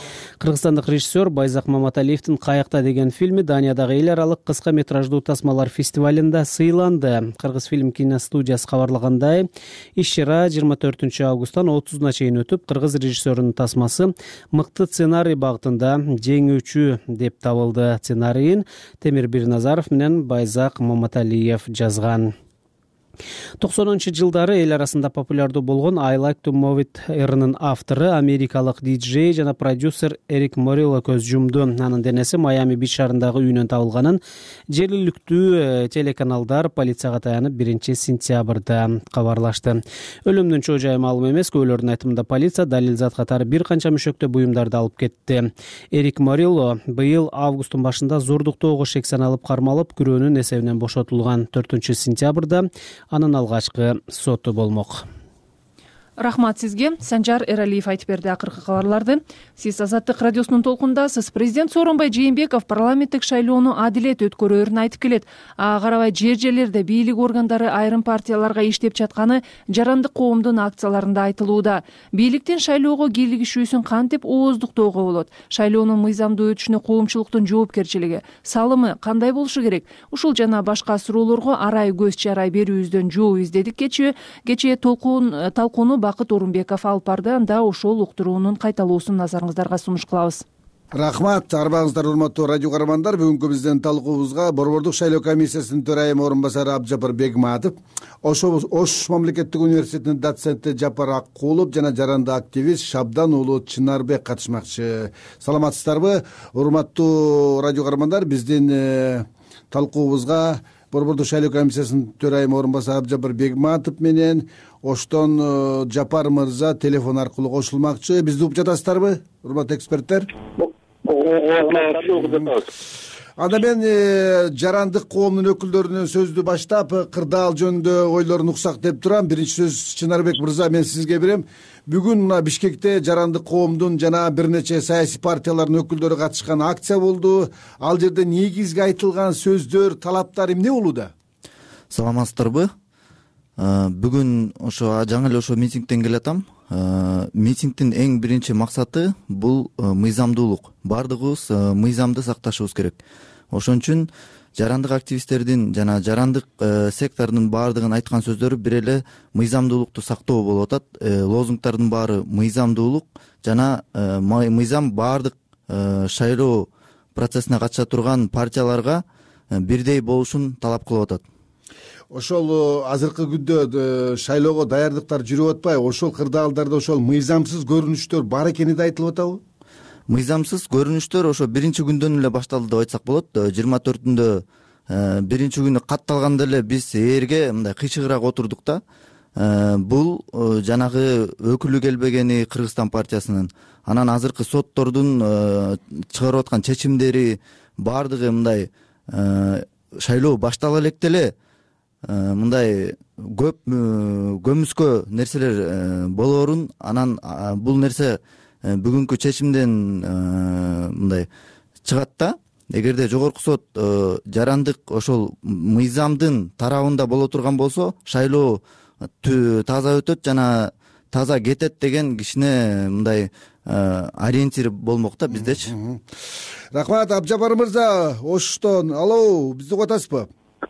Speaker 6: Кыргызстандык режиссер Байзак Маматалиевдин «Каякта» деген фильми Даниядагы эл аралык кыска метраждуу тасмалар фестивалында сыйланды. Кыргыз фильм киностудиясы кабарлагандай, иш-чара жыйырма төртүнчү августтан отузуна чейин өтүп, кыргыз режиссерунун тасмасы мыкты сценарий багытында жеңүүчү деп табылды. Сценарийин Темир Бирназаров менен Байзак Маматалиев жазган. токсонунчу жылдары эл арасында популярдуу болгон I Like to Move It ырынын автору америкалык диджей жана продюсер Эрик Морилло көз жумду. Анын денеси Майами Бич шаарындагы үйүнөн табылганын жергиликтүү телеканалдар полицияга таянып биринчи сентябрда кабарлашты. Өлүмдүн чоо жайы маалым эмес, көөлөрдүн айтымында полиция далил зат катары бир канча мөшөктө буюмдарды алып кетти. Эрик Морилло быйыл августтун башында зордуктоого шек саналып кармалып, күрөөнүн эсебинен бошотулган. төртүнчү сентябрда анын алгачкы соту болмок.
Speaker 2: Рахмат сизге. Санжар Эралиев айтып берди акыркы кабарларды. Сиз Азаттык радиосунун толкундасыз. Президент Сооронбай Жээнбеков парламенттик шайлоону адилет өткөрөөрүн айтып келет. Ага карабай жер жерлерде бийлик органдары айрым партияларга иштеп жатканы жарандык коомдун акцияларында айтылууда. Бийликтин шайлоого кийлигишүүсүн кантип ооздуктоого болот? Шайлоонун мыйзамдуу өтүшүнө коомчулуктун жоопкерчилиги, салымы кандай болушу керек? Ушул жана башка суроолорго арай көз чарай берүүбүздөн жооп издедик. Кечээ кечээ толкун талкууну Бакыт Орунбеков алып барды. Анда ошол уктуруунун кайталуусун назарыңыздарга сунуш кылабыз.
Speaker 17: Рахмат, арбаңыздар урматтуу радио каармандар. Бүгүнкү биздин талкуубузга Борбордук шайлоо комиссиясынын төрайымы орун басары Абджапар Бегматов, Ош мамлекеттик университетинин доценти Жапар Аккулов жана жаранды активист Шабдан уулу Чынарбек катышмакчы. Саламатсыздарбы, урматтуу радио каармандар? Биздин талкуубузга Борбордук шайлоо комиссиясынын төрайымы орун басары Абджапар Бегматов менен Оштон Жапар мырза телефон аркылуу кошулмакчы. Бизди угуп жатасыздарбы, урматтуу эксперттер? Анда мен жарандык коомдун өкүлдөрүнөн сөздү баштап, кырдаал жөнүндө ойлорун уксак деп турам. Биринчи сөз Чынарбек мырза, мен сизге берем. Бүгүн мына Бишкекте жарандык коомдун жана бир нече саясий партиялардын өкүлдөрү катышкан акция болду. Ал жерде негизги айтылган сөздөр, талаптар эмне болууда?
Speaker 18: Саламатсыздарбы? Бүгүн ошо жаңы эле ошо митингден келатам. Митингдин эң биринчи максаты бул мыйзамдуулук. Бардыгыбыз мыйзамды сакташыбыз керек. Ошон үчүн жарандык активисттердин жана жарандык сектордун баардыгын айткан сөздөрү бир эле мыйзамдуулукту сактоо болуп атат. Лозунгдардын баары мыйзамдуулук жана мыйзам баардык шайлоо процессине катыша турган партияларга бирдей болушун талап кылып атат.
Speaker 17: Ошол азыркы күндө шайлоого даярдыктар жүрүп атпайбы? Ошол кырдаалдарда ошол мыйзамсыз көрүнүштөр бар экени да айтылып атабы?
Speaker 18: Мыйзамсыз көрүнүштөр ошо биринчи күндөн эле башталды деп айтсак болот. жыйырма төртүндө биринчи күнү катталганда эле биз ээрге мындай кыйчыгыраак отурдук да. Бул жанагы өкүлү келбегени Кыргызстан партиясынын, анан азыркы соттордун чыгарып аткан чечимдери баардыгы мындай шайлоо баштала электе эле мындай көп көмүскө нерселер болоорун, анан бул нерсе бүгүнкү чечимден мындай чыгат да. Эгерде жогорку сот жарандык ошол мыйзамдын тарабында боло турган болсо, шайлоо таза өтөт жана таза кетет деген кичине мындай ориентир болмок да биздечи.
Speaker 17: Рахмат, Абджапар мырза, Оштон. Алло, бизди угуп атасызбы?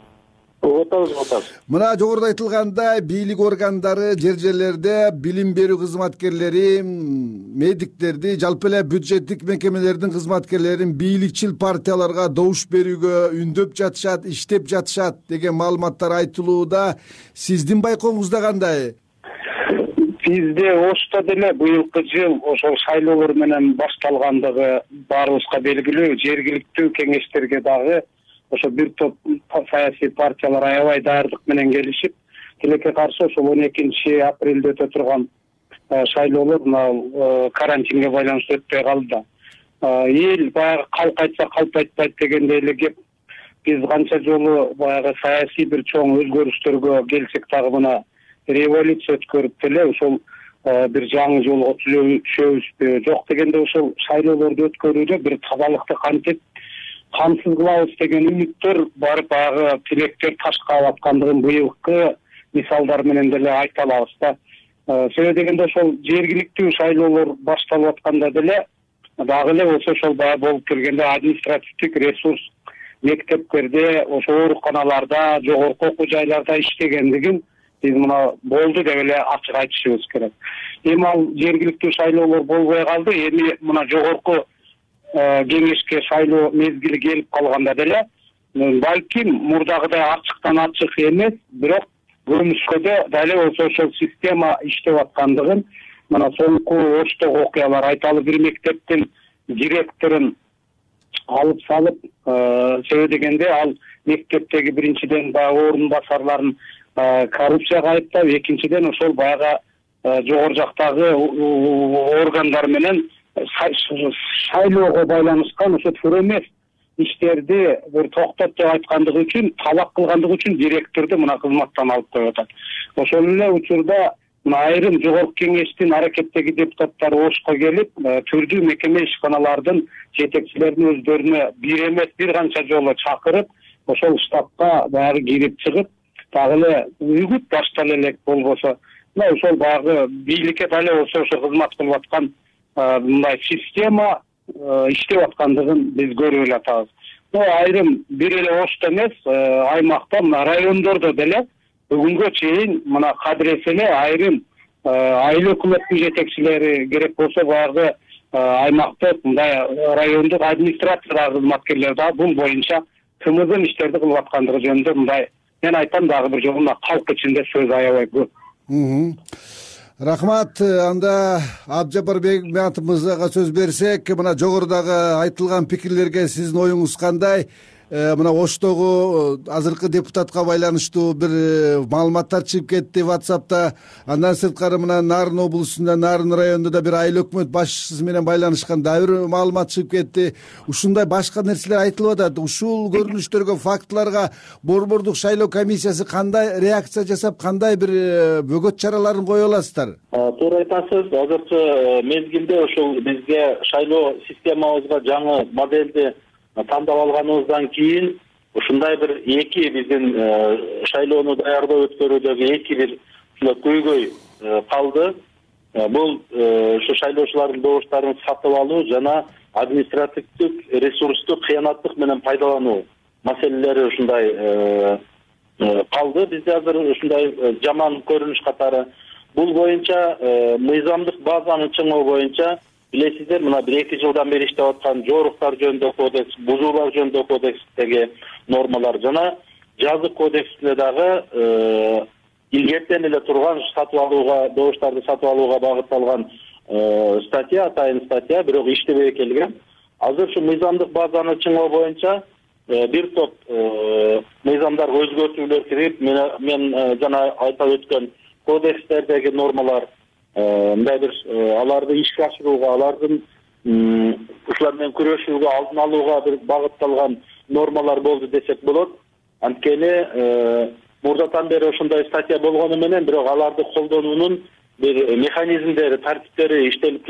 Speaker 17: Мына жогоруда айтылгандай, бийлик органдары жер жерлерде билим берүү кызматкерлери, медиктерди, жалпы эле бюджеттик мекемелердин кызматкерлерин бийликчил партияларга добуш берүүгө үндөп жатышат, иштеп жатышат деген маалыматтар айтылууда. Сиздин байкооңузда кандай?
Speaker 19: Бизде Ошто деле быйылкы жыл ошол шайлоолор менен башталгандыгы баарыбызга белгилүү. Жергиликтүү кеңештерге дагы ошо бир топ саясий партиялар аябай даярдык менен келишип, тилекке каршы ошол он экинчи апрелде өтө турган шайлоолор мына карантинге байланыштуу өтпөй калды. Эл баягы калк айтса калп айтпайт дегендей эле кеп, биз канча жолу баягы саясий бир чоң өзгөрүштөргө келсек дагы мына революция өткөрүп деле ошол бир жаңы жолго түшөбүзбү, жок дегенде ошол шайлоолорду өткөрүүдө бир тазалыкты кантип камсыз кылабыз деген үмүттөр бар, баягы тилектер таш каап аткандыгын быйылкы мисалдар менен деле айта алабыз да. Себеби дегенде ошол жергиликтүү шайлоолор башталып атканда деле дагы эле болсо ошол баягы болуп келгенде административдик ресурс мектептерде, ошо ооруканаларда, жогорку окуу жайларда иштегендигин биз мына болду деп эле ачык айтышыбыз керек. Эми ал жергиликтүү шайлоолор болбой калды. Эми мына жогорку кеңешке шайлоо мезгили келип калганда деле балким мурдагыдай ачыктан ачык эмес, бирок көрүнүшкөдө дали болсо ошол система иштеп аткандыгын мына соңку Оштогу окуялар айталы бир мектептин директорун алып салып, себеби дегенде ал мектептеги биринчиден баягы орун басарларын коррупцияга айыптап, экинчиден ошол баягы жогору жактагы органдар менен шайлоого байланышкан ошо туура эмес иштерди бир токтот деп айткандыгы үчүн, талак кылгандыгы үчүн директорду мына кызматтан алып коюп атат. Ошол эле учурда мына айрым жогорку кеңештин аракеттеги депутаттары Ошко келип, түрдүү мекеме ишканалардын жетекчилерин өздөрүнө бир эмес бир канча жолу чакырып, ошол штабка баягы кирип чыгып, дагы эле үгүт баштала элек болбосо, мына ошол баягы бийликке дали болсо ошо кызмат кылып аткан мындай система иштеп аткандыгын биз көрүп эле атабыз. Айрым бир эле Ошто эмес, аймакта мына райондордо деле бүгүнгө чейин мына кадыресе эле айрым айыл өкмөттүн жетекчилери керек болсо баягы аймактык мындай райондук администрациядагы кызматкерлер дагы бул боюнча тымызын иштерди кылып аткандыгы жөнүндө мындай мен айтам дагы бир жолу мына калк ичинде сөз аябай көп.
Speaker 17: Рахмат. Анда Абжапар Бегматов мырзага сөз берсек, мына жогорудагы айтылган пикирлерге сиздин оюңуз кандай? Мына Оштогу азыркы депутатка байланыштуу бир маалыматтар чыгып кетти WhatsApp'та. Андан сырткары мына Нарын облусунда, Нарын районунда да бир айыл өкмөт башчысы менен байланышкан дагы бир маалымат чыгып кетти. Ушундай башка нерселер айтылып атат. Ушул көрүнүштөргө, фактыларга борбордук шайлоо комиссиясы кандай реакция жасап, кандай бир бөгөт чараларын кое аласыздар?
Speaker 20: Туура айтасыз. Азыркы мезгилде ошол бизге шайлоо системабызга жаңы модельди тандап алганыбыздан кийин ушундай бир эки биздин шайлоону даярдоо өткөрүүдөгү эки бир ушундай көйгөй калды. Бул ушу шайлоочулардын добуштарын сатып алуу жана административдик ресурсту кыянаттык менен пайдалануу маселелери ушундай калды. Бизде азыр ушундай жаман көрүнүш катары. Бул боюнча мыйзамдык базаны чыңоо боюнча билесиздер, мына бир эки жылдан бери иштеп аткан жоруктар жөнүндө кодекс, бузуулар жөнүндө кодекстеги нормалар жана жазык кодексте дагы илгертен эле турган сатып алууга, добуштарды сатып алууга багытталган статья, атайын статья, бирок иштебей келген. Азыр ушу мыйзамдык базаны чыңоо боюнча бир топ мыйзамдарга өзгөртүүлөр кирип, мен жана айтып өткөн кодекстердеги нормалар мындай бир аларды ишке ашырууга, алардын ушулар менен күрөшүүгө, алдын алууга бир багытталган нормалар болду десек болот. Анткени мурдатан бери ошондой статья болгону менен, бирок аларды колдонуунун бир механизмдери, тартиптери иштелип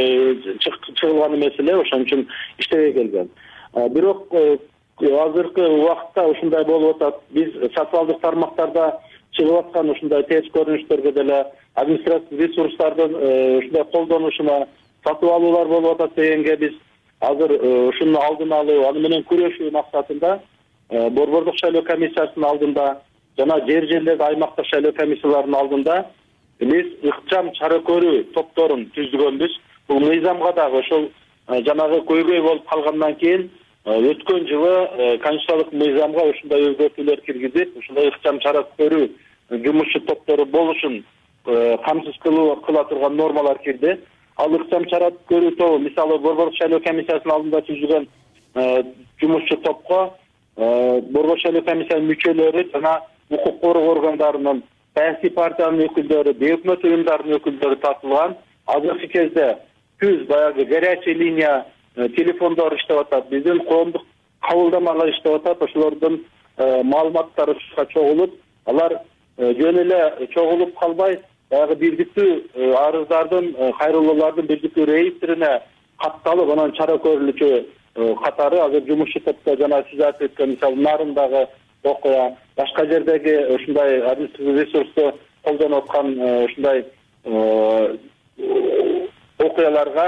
Speaker 20: чыгылган эмес эле, ошон үчүн иштебей келген. Бирок азыркы убакытта ушундай болуп атат. Биз социалдык тармактарда чыгып аткан ушундай терс көрүнүштөргө деле административдик ресурстардын ушундай колдонушуна сатып алуулар болуп атат дегенге биз азыр ушуну алдын алуу, аны менен күрөшүү максатында борбордук шайлоо комиссиясынын алдында жана жер жерлерде аймактык шайлоо комиссияларынын алдында биз ыкчам чара көрүү топторун түзгөнбүз. Бул мыйзамга дагы ошол жанагы көйгөй болуп калгандан кийин өткөн жылы конституциялык мыйзамга ушундай өзгөртүүлөр киргизип, ушундай ыкчам чара көрүү жумушчу топтору болушун камсыз кыла турган нормалар кирди. Ал ыкчам чара көрүү тобу, мисалы борбордук шайлоо комиссиясынын алдында түзүлгөн жумушчу топко борбордук шайлоо комиссиянын мүчөлөрү жана укук коргоо органдарынын, саясий партиянын өкүлдөрү, бейөкмөт уюмдардын өкүлдөрү тартылган. Азыркы кезде түз баягы горячая линия телефондор иштеп атат, биздин коомдук кабылдамалар иштеп атат. Ошолордун маалыматтары чогулуп, алар жөн эле чогулуп калбай, баягы бирдиктүү арыздардын, кайрылуулардын бирдиктүү реестрине катталып, анан чара көрүлүүчү катары азыр жумушчу топто жана сиз айтып өткөн мисалы Нарындагы окуя, башка жердеги ушундай административдик ресурсту колдонуп аткан ушундай окуяларга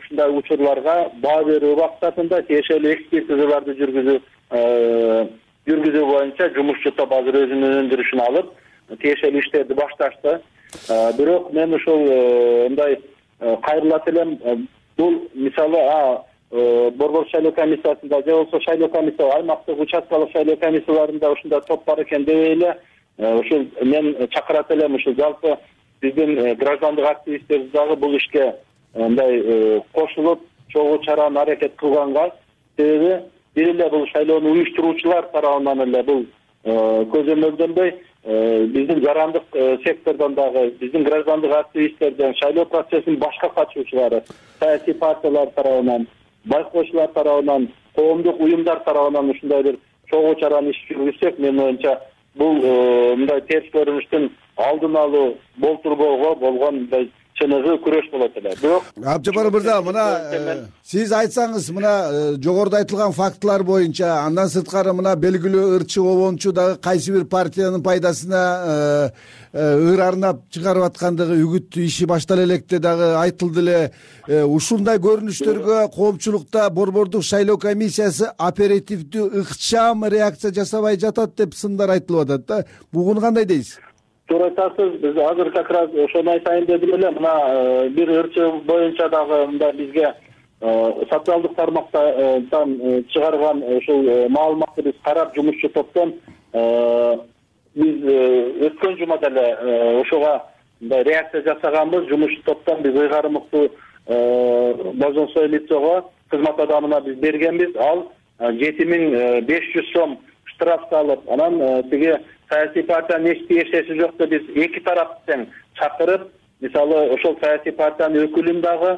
Speaker 20: ушундай учурларга баа берүү максатында тиешелүү экспертизаларды жүргүзүү жүргүзүү боюнча жумушчу топ азыр өзүнүн өндүрүшүн алып тиешелүү иштерди башташты. Бирок мен ушул мындай кайрылат элем. Бул мисалы борбор шайлоо комиссиясында же болбосо шайлоо комиссия аймактык участкалык шайлоо комиссияларында ушундай топ бар экен дебей эле ушул мен чакырат элем. Ушул жалпы биздин граждандык активисттерибиз дагы бул ишке мындай кошулуп чогуу чараны аракет кылганга, себеби бир эле бул шайлоону уюштуруучулар тарабынан эле бул көзөмөлдөнбөй биздин жарандык сектордон дагы биздин граждандык активисттерден шайлоо процессинин башка катышуучулары саясий партиялар тарабынан, байкоочулар тарабынан, коомдук уюмдар тарабынан ушундай бир чогуу чараны иш жүргүзсөк, менин оюмча бул мындай терс көрүнүштүн алдын алуу, болтурбоого болгон мындай чыныгы күрөш болот эле. Бирок
Speaker 17: Абжапар мырза, мына сиз айтсаңыз, мына жогоруда айтылган фактылар боюнча, андан сырткары мына белгилүү ырчы обончу дагы кайсы бир партиянын пайдасына ыр арнап чыгарып аткандыгы үгүт иши баштала электе дагы айтылды эле. Ушундай көрүнүштөргө коомчулукта борбордук шайлоо комиссиясы оперативдүү ыкчам реакция жасабай жатат деп сындар айтылып атат да. Бугуну кандай дейсиз?
Speaker 20: Туура айтасыз. Биз азыр как раз ошону айтайын деп эле, мына бир ырчы боюнча дагы мындай бизге социалдык тармактан чыгарган ушул маалыматты биз карап жумушчу топтон биз өткөн жумада эле ошого мындай реакция жасаганбыз. Жумушчу топтон биз ыйгарымдуу должностное лицого, кызмат адамына биз бергенбиз. Ал жети миң беш жүз сом штраф салып, анан тиги саясий партиянын эч тиешеси жок деп биз эки тараптан чакырып, мисалы ошол саясий партиянын өкүлүн дагы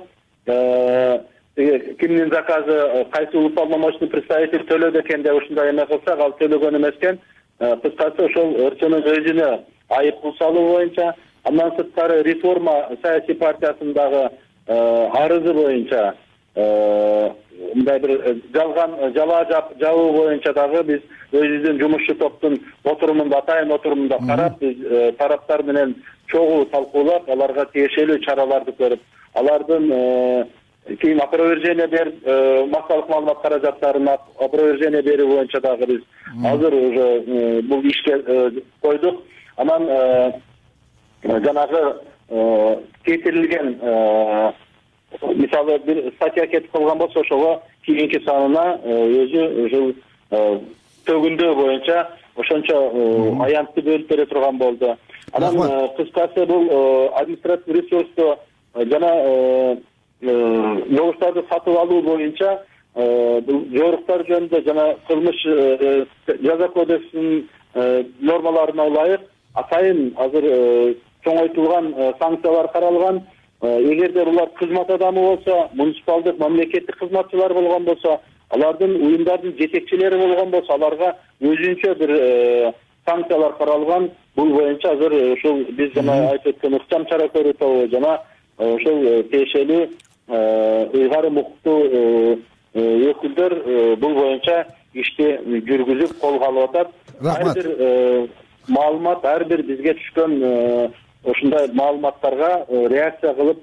Speaker 20: кимдин заказы кайсы уполномоченный представитель төлөдү экен деп ушундай эме кылсак, ал төлөгөн эмес экен. Кыскасы ошол ырчынын өзүнө айыппул салуу боюнча, андан сырткары реформа саясий партиясындагы арызы боюнча мындай бир жалган жалаа жабуу боюнча дагы биз өзүбүздүн жумушчу топтун отурумунда, атайын отурумунда карап, биз тараптар менен чогуу талкуулап, аларга тиешелүү чараларды көрүп, алардын кийин опровержение берип, массалык маалымат каражаттарын опровержение берүү боюнча дагы биз азыр уже бул ишке койдук. Анан жанагы кетирилген мисалы бир статья кетип калган болсо, ошого кийинки санына өзү ушул төгүндөө боюнча ошончо аянтты бөлүп бере турган болду. Анан кыскасы бул административдик ресурсту жана жогуштарды сатып алуу боюнча бул жоруктар жөнүндө жана кылмыш жаза кодексинин нормаларына ылайык атайын азыр чоңойтулган санкциялар каралган. Эгерде булар кызмат адамы болсо, муниципалдык мамлекеттик кызматчылар болгон болсо, алардын уюмдардын жетекчилери болгон болсо, аларга өзүнчө бир санкциялар каралган. Бул боюнча азыр ушул биз жана айтып өткөн ыкчам чара көрүү тобу жана ошол тиешелүү ыйгарым укуктуу өкүлдөр бул боюнча ишти жүргүзүп колго алып атат. Ар бир маалымат, ар бир бизге түшкөн ушундай маалыматтарга реакция кылып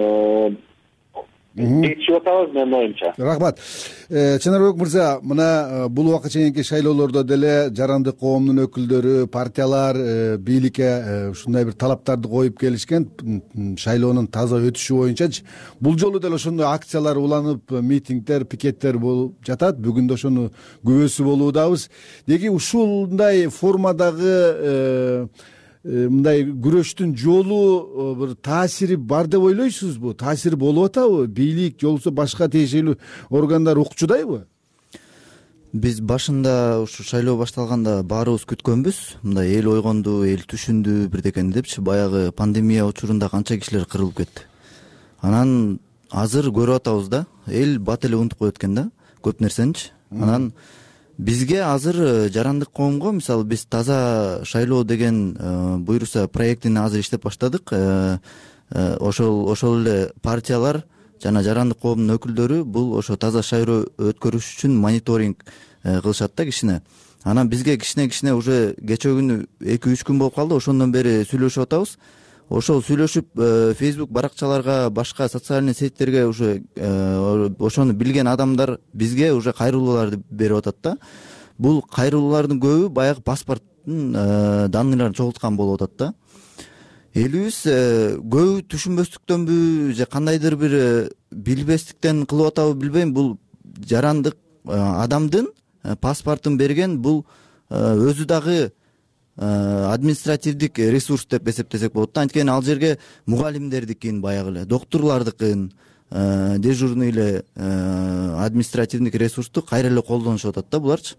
Speaker 20: жетишип атабыз, менин оюмча.
Speaker 17: Рахмат. Чынарбек мырза, мына бул убакка чейинки шайлоолордо деле жарандык коомдун өкүлдөрү, партиялар бийликке ушундай бир талаптарды коюп келишкен, шайлоонун таза өтүшү боюнчачы. Бул жолу деле ошондой акциялар уланып, митингдер, пикеттер болуп жатат. Бүгүн да ошону күбөсү болуудабыз. Деги ушундай формадагы мындай күрөштүн жолу бир таасири бар деп ойлойсузбу? Таасири болуп атабы? Бийлик же болбосо башка тиешелүү органдар укчудайбы?
Speaker 18: Биз башында ушу шайлоо башталганда баарыбыз күткөнбүз. Мындай эл ойгонду, эл түшүндү бирдекен депчи, баягы пандемия учурунда канча кишилер кырылып кетти. Анан азыр көрүп атабыз да, эл бат эле унутуп коет экен да, көп нерсеничи. Анан бизге азыр жарандык коомго, мисалы биз таза шайлоо деген буйруса проектин азыр иштеп баштадык. Ошол ошол эле партиялар жана жарандык коомдун өкүлдөрү бул ошо таза шайлоо өткөрүш үчүн мониторинг кылышат да кичине. Анан бизге кичине кичине уже кечээ күнү эки үч күн болуп калды, ошондон бери сүйлөшүп атабыз. ошол сүйлөшүп фейсбук баракчаларга, башка социальный сеттерге уже ошону билген адамдар бизге уже кайрылууларды берип атат да. Бул кайрылуулардын көбү баягы паспорттун данныйларын чогулткан болуп атат да. Элибиз көбү түшүнбөстүктөнбү же кандайдыр бир билбестиктен кылып атабы билбейм, бул жарандык адамдын паспортун берген, бул өзү дагы административдик ресурс деп эсептесек болот да. Анткени ал жерге мугалимдердикин, баягы эле доктурлардыкын, дежурный эле административдик ресурсту кайра эле колдонушуп атат да буларчы.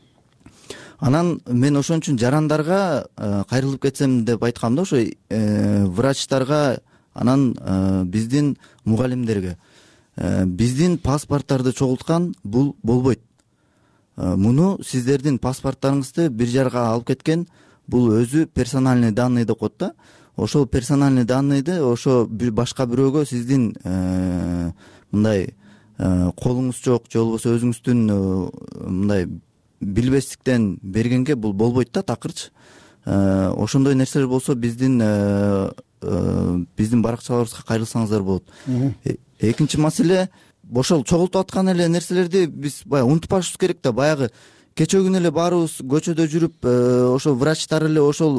Speaker 18: Анан мен ошон үчүн жарандарга кайрылып кетсем деп айткам да, ошо врачтарга, анан биздин мугалимдерге. Биздин паспорттарды чогулткан бул болбойт. Муну сиздердин паспорттарыңызды бир жарга алып кеткен, бул өзү персональный данный деп коет да. Ошол персональный данныйды ошо башка бирөөгө сиздин мындай колуңуз жок же болбосо өзүңүздүн мындай билбестиктен бергенге бул болбойт да, такырчы. Ошондой нерселер болсо биздин биздин баракчаларыбызга кайрылсаңыздар болот. Экинчи маселе, ошол чогултуп аткан эле нерселерди биз баягы унутпашыбыз керек да. Баягы кечээ күнү эле баарыбыз көчөдө жүрүп, ошол врачтар эле ошол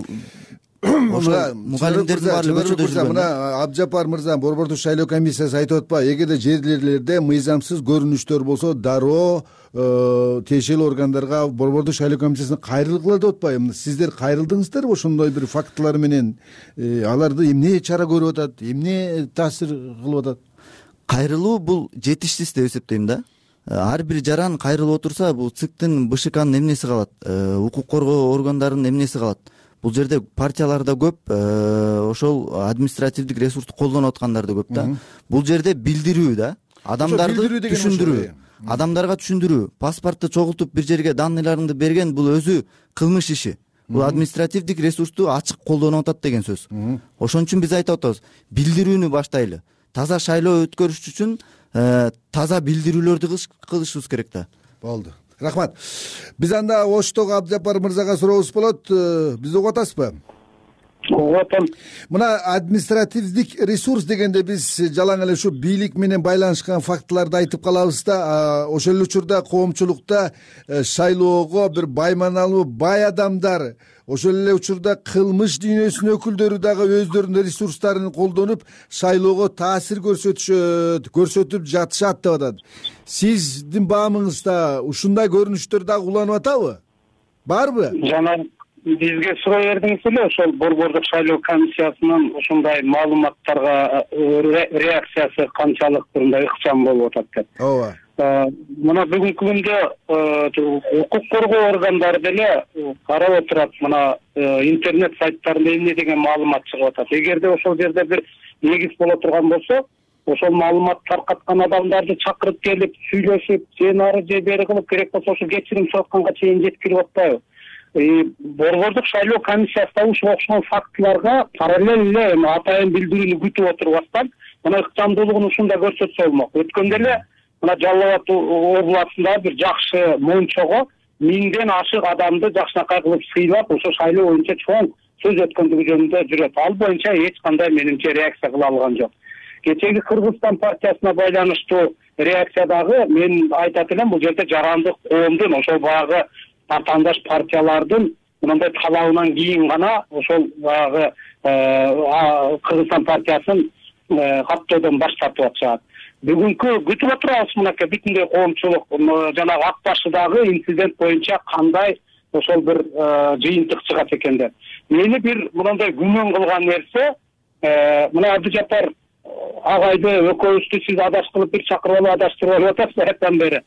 Speaker 18: мугалимдердин баары көчөдө жүргөн.
Speaker 17: Мына Абжапар мырза, Борбордук шайлоо комиссиясы айтып атпайбы, эгерде жерлерлерде мыйзамсыз көрүнүштөр болсо дароо тиешелүү органдарга, Борбордук шайлоо комиссиясына кайрылгыла деп атпайбы? Сиздер кайрылдыңыздарбы ошондой бир фактылар менен? Аларды эмне чара көрүп атат, эмне таасир кылып атат?
Speaker 18: Кайрылуу бул жетишсиз деп эсептейм да. Ар бир жаран кайрылып отурса, бул ЦИКтин, БШКнын эмнеси калат, укук коргоо органдарынын эмнеси калат? Бул жерде партиялар да көп, ошол административдик ресурсту колдонуп аткандар да көп да. Бул жерде билдирүү да, адамдарды түшүндүрүү, адамдарга түшүндүрүү. Паспортту чогултуп бир жерге данныйларыңды берген, бул өзү кылмыш иши. Бул административдик ресурсту ачык колдонуп атат деген сөз. Ошон үчүн биз айтып атабыз, билдирүүнү баштайлы. Таза шайлоо өткөрүш үчүн таза билдирүүлөрдү кылышыбыз керек да.
Speaker 17: Болду. Рахмат. Биз анда Оштогу Абжапар мырзага сурообуз болот. Бизди угуп атасызбы?
Speaker 19: Угуп атам.
Speaker 17: Мына административдик ресурс дегенде биз жалаң эле ушу бийлик менен байланышкан фактыларды айтып калабыз да. Ошол эле учурда коомчулукта шайлоого бир байманалуу бай адамдар, ошол эле учурда кылмыш дүйнөсүнүн өкүлдөрү дагы өздөрүнүн ресурстарын колдонуп шайлоого таасир көрсөтүшөт, көрсөтүп жатышат деп атат. Сиздин баамыңызда ушундай көрүнүштөр дагы уланып атабы? Барбы?
Speaker 19: Жана бизге суроо бердиңиз эле, ошол Борбордук шайлоо комиссиясынын ушундай маалыматтарга реакциясы канчалык мындай ыкчам болуп атат деп.
Speaker 17: Ооба.
Speaker 19: Мына бүгүнкү күндө укук коргоо органдары деле карап отурат, мына интернет сайттарында эмне деген маалымат чыгып атат. Эгерде ошол жерде бир негиз боло турган болсо, ошол маалымат таркаткан адамдарды чакырып келип сүйлөшүп, же нары же бери кылып, керек болсо ошо кечирим суратканга чейин жеткирип атпайбы? Борбордук шайлоо комиссиясы да ушуга окшогон фактыларга параллель эле атайын билдирүүнү күтүп отурбастан мына ыкчамдуулугун ушунда көрсөтсө болмок. Өткөндө эле мына Жалал Абад областында бир жакшы мончого миңден ашык адамды жакшынакай кылып сыйлап, ошо шайлоо боюнча чоң сөз өткөндүгү жөнүндө жүрөт. Ал боюнча эч кандай менимче реакция кыла алган жок. Кечеги Кыргызстан партиясына байланыштуу реакциядагы мен айтат элем, бул жерде жарандык коомдун, ошол баягы тартандаш партиялардын мындай талабынан кийин гана ошол баягы Кыргызстан партиясын каттоодон баш тартып атышат. Бүгүнкү күтүп отурабыз мынакей бүтүндөй коомчулук жанагы ак башыдагы инцидент боюнча кандай ошол бир жыйынтык чыгат экен деп. Мени бир мындай күмөн кылган нерсе, мына Абдыжаппар агайды экөөбүздү сиз адаш кылып бир чакырып алып адаштырып алып атасыз аяктан бери.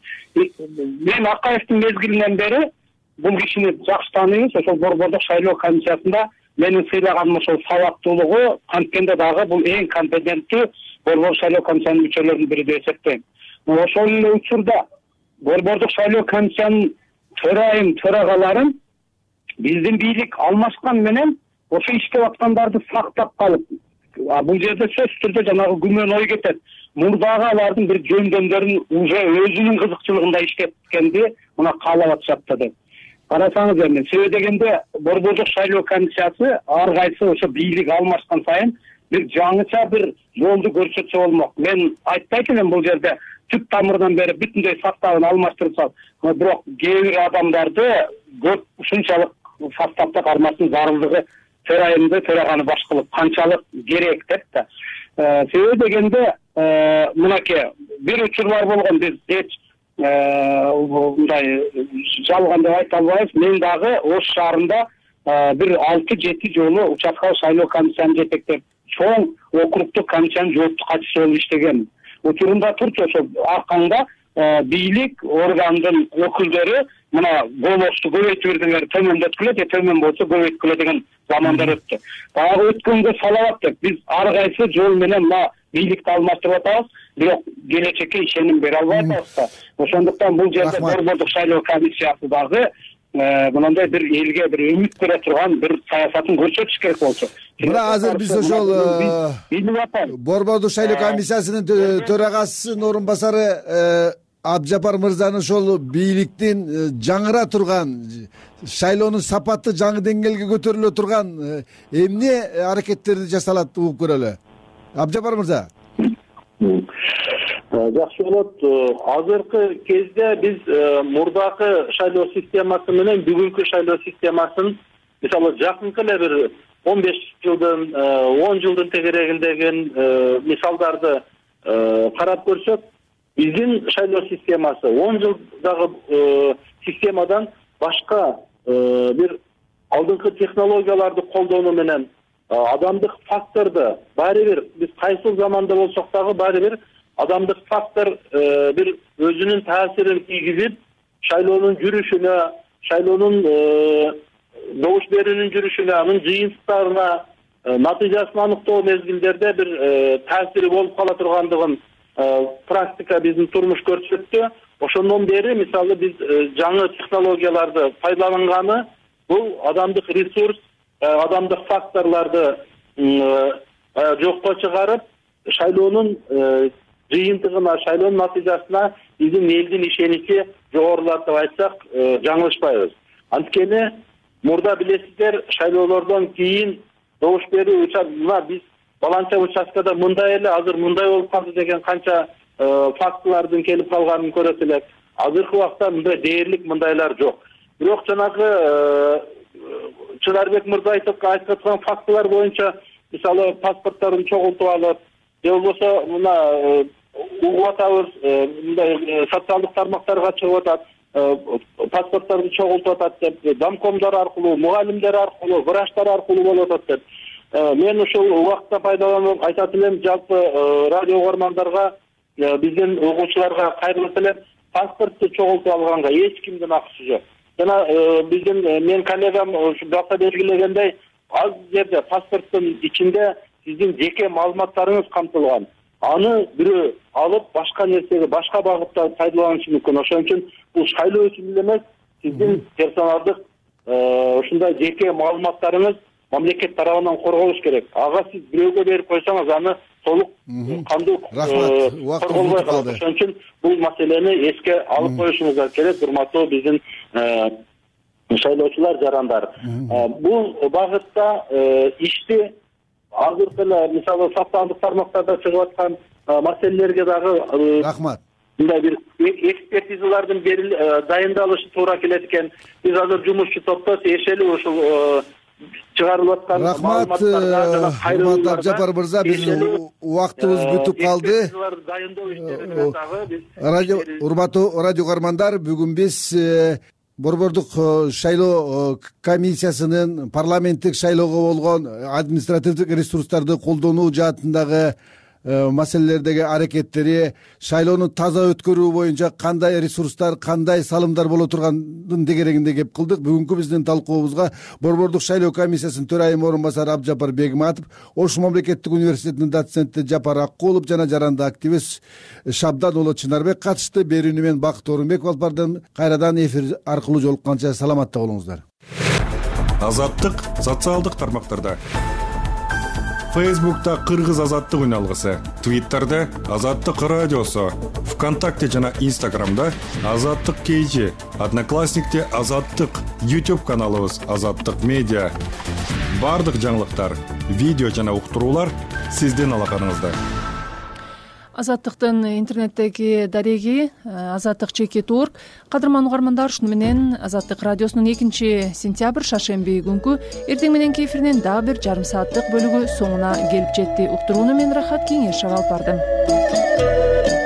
Speaker 19: Мен Акаевдин мезгилинен бери бул кишини жакшы тааныйбыз. Ошол Борбордук шайлоо комиссиясында менин сыйлаганым ошол сабаттуулугу, анткенде дагы бул эң компетенттүү Борбордук шайлоо комиссиянын мүчөлөрүнүн бири деп эсептейм. Ошол эле учурда Борбордук шайлоо комиссиянын төрайым төрагаларын биздин бийлик алмашкан менен ошо иштеп аткандарды сактап калып, бул жерде сөзсүз түрдө жанагы күмөн ой кетет. Мурдагы алардын бир жөндөмдөрүн уже өзүнүн кызыкчылыгында иштеткенди мына каалап атышат да деп. карасаңыз эми себеби дегенде Борбордук шайлоо комиссиясы ар кайсы ошо бийлик алмашкан сайын бир жаңыча бир жолду көрсөтсө болмок. Мен айтпайт элем бул жерде түп тамырынан бери бүтүндөй составын алмаштырса, бирок кээ бир адамдарды көп ушунчалык составда кармаштын зарылдыгы төрайымды төраганы баш кылып канчалык керек деп да. Себеби дегенде мынакей бир учурлар болгон, биз эч мындай жалган деп айта албайбыз. Мен дагы Ош шаарында бир алты жети жолу участкалык шайлоо комиссиясын жетектеп, чоң округдук комиссиянын жоопту катчысы болуп иштеген. Учурунда турчу ошо аркаңда бийлик органдын өкүлдөрү мына голосту көбөйтүп бердиңер, төмөндөткүлө же төмөн болсо көбөйткүлө деген замандар өттү. Дагы өткөнгө салабат деп биз ар кайсы жол менен мына бийликти алмаштырып атабыз, бирок келечекке ишеним бере албай атабыз да. Ошондуктан бул жерде Борбордук шайлоо комиссиясы дагы мындай бир элге бир үмүт бере турган бир саясатын көрсөтүш керек болчу.
Speaker 17: Мына азыр биз ошол Борбордук шайлоо комиссиясынын төрагасынын орун басары Абжапар мырзанын ошол бийликтин жаңыра турган, шайлоонун сапаты жаңы деңгээлге көтөрүлө турган эмне аракеттерди жасалат угуп көрөлү. Абжапар мырза.
Speaker 20: Жакшы болот. Азыркы кезде биз мурдакы шайлоо системасы менен бүгүнкү шайлоо системасын, мисалы жакынкы эле бир он беш жылдын, он жылдын тегерегиндеги мисалдарды карап көрсөк, биздин шайлоо системасы он жылдагы системадан башка бир алдыңкы технологияларды колдонуу менен адамдык факторду баары бир биз кайсыл заманда болсок дагы баары бир адамдык фактор бир өзүнүн таасирин тийгизип, шайлоонун жүрүшүнө, шайлоонун добуш берүүнүн жүрүшүнө, анын жыйынтыктарына, натыйжасын аныктоо мезгилдерде бир таасири болуп кала тургандыгын практика биздин турмуш көрсөттү. Ошондон бери мисалы биз жаңы технологияларды пайдаланганы бул адамдык ресурс, адамдык факторлорду жокко чыгарып, шайлоонун жыйынтыгына, шайлоонун натыйжасына биздин элдин ишеничи жогорулатып айтсак жаңылышпайбыз. Анткени мурда билесиздер, шайлоолордон кийин добуш берүү учактарына биз баланча участкада мындай эле, азыр мындай болуп калды деген канча фактылардын келип калганын көрөт элек. Азыркы убакта мындай дээрлик мындайлар жок. Бирок жанагы Чынарбек мырза айтып аткан фактылар боюнча, мисалы паспортторун чогултуп алып, же болбосо мына угуп атабыз, мындай социалдык тармактарга чыгып атат, паспортторду чогултуп атат деп, домкомдор аркылуу, мугалимдер аркылуу, врачтар аркылуу болуп атат деп. Мен ушул убакытта пайдаланып айтат элем, жалпы радио угармандарга, биздин угуучуларга кайрылып элем, паспортду чогултуп алганга эч кимдин акысы жок. Жана биздин мен коллегам ушу бакта белгилегендей, аз жерде паспорттун ичинде сиздин жеке маалыматтарыңыз камтылган. Аны бирөө алып, башка нерсеге, башка багытта пайдаланышы мүмкүн. Ошон үчүн бул шайлоо үчүн эле эмес, сиздин персоналдык ушундай жеке маалыматтарыңыз мамлекет тарабынан корголуш керек. Ага сиз бирөөгө берип койсоңуз, аны толук кандуу корголбой калат. Ошон үчүн бул маселени эске алып коюшуңуздар керек, урматтуу биздин шайлоочулар, жарандар. Бул багытта ишти азыркы эле мисалы социалдык тармактарда чыгып аткан маселелерге дагы рахмат. Мындай бир экспертизалардын дайындалышы туура келет экен. Биз азыр жумушчу топто тиешелүү ушул чыгарылып аткан
Speaker 17: маалыматтарга, урматтуу Абжапар мырза, биздин убактыбыз бүтүп калды. Урматтуу радио угармандар, бүгүн биз Борбордук шайлоо комиссиясынын парламенттик шайлоого болгон административдик ресурстарды колдонуу жаатындагы маселелердеги аракеттери, шайлоону таза өткөрүү боюнча кандай ресурстар, кандай салымдар боло тургандын дегерегинде кеп кылдык. Бүгүнкү биздин талкуубузга Борбордук шайлоо комиссиясынын төрайымы орун басары Абжапар Бегматов, Ош мамлекеттик университетинин доценти Жапар Аккулов жана жаранды активист Шабдан уулу Чынарбек катышты. Берүүнү мен Бакыт Орунбеков алып бардым. Кайрадан эфир аркылуу жолукканча саламатта болуңуздар.
Speaker 21: Азаттык социалдык тармактарда. Фейсбукта Кыргыз азаттык үналгысы, Твиттерде Азаттык радиосу, ВКонтакте жана Инстаграмда Азаттык кейжи, Одноклассникте Азаттык, YouTube каналыбыз Азаттык медиа. Бардык жаңылыктар, видео жана уктуруулар сиздин алаканыңызда.
Speaker 2: Азаттыктын интернеттеги дареги азаттык чекит точка орг. Кадырман угармандар, ушуну менен Азаттык радиосунун экинчи сентябрь шаршемби күнкү эртең мененки эфиринин дагы бир жарым сааттык бөлүгү соңуна келип жетти. Уктурууну мен Рахат Кеңешева алып бардым.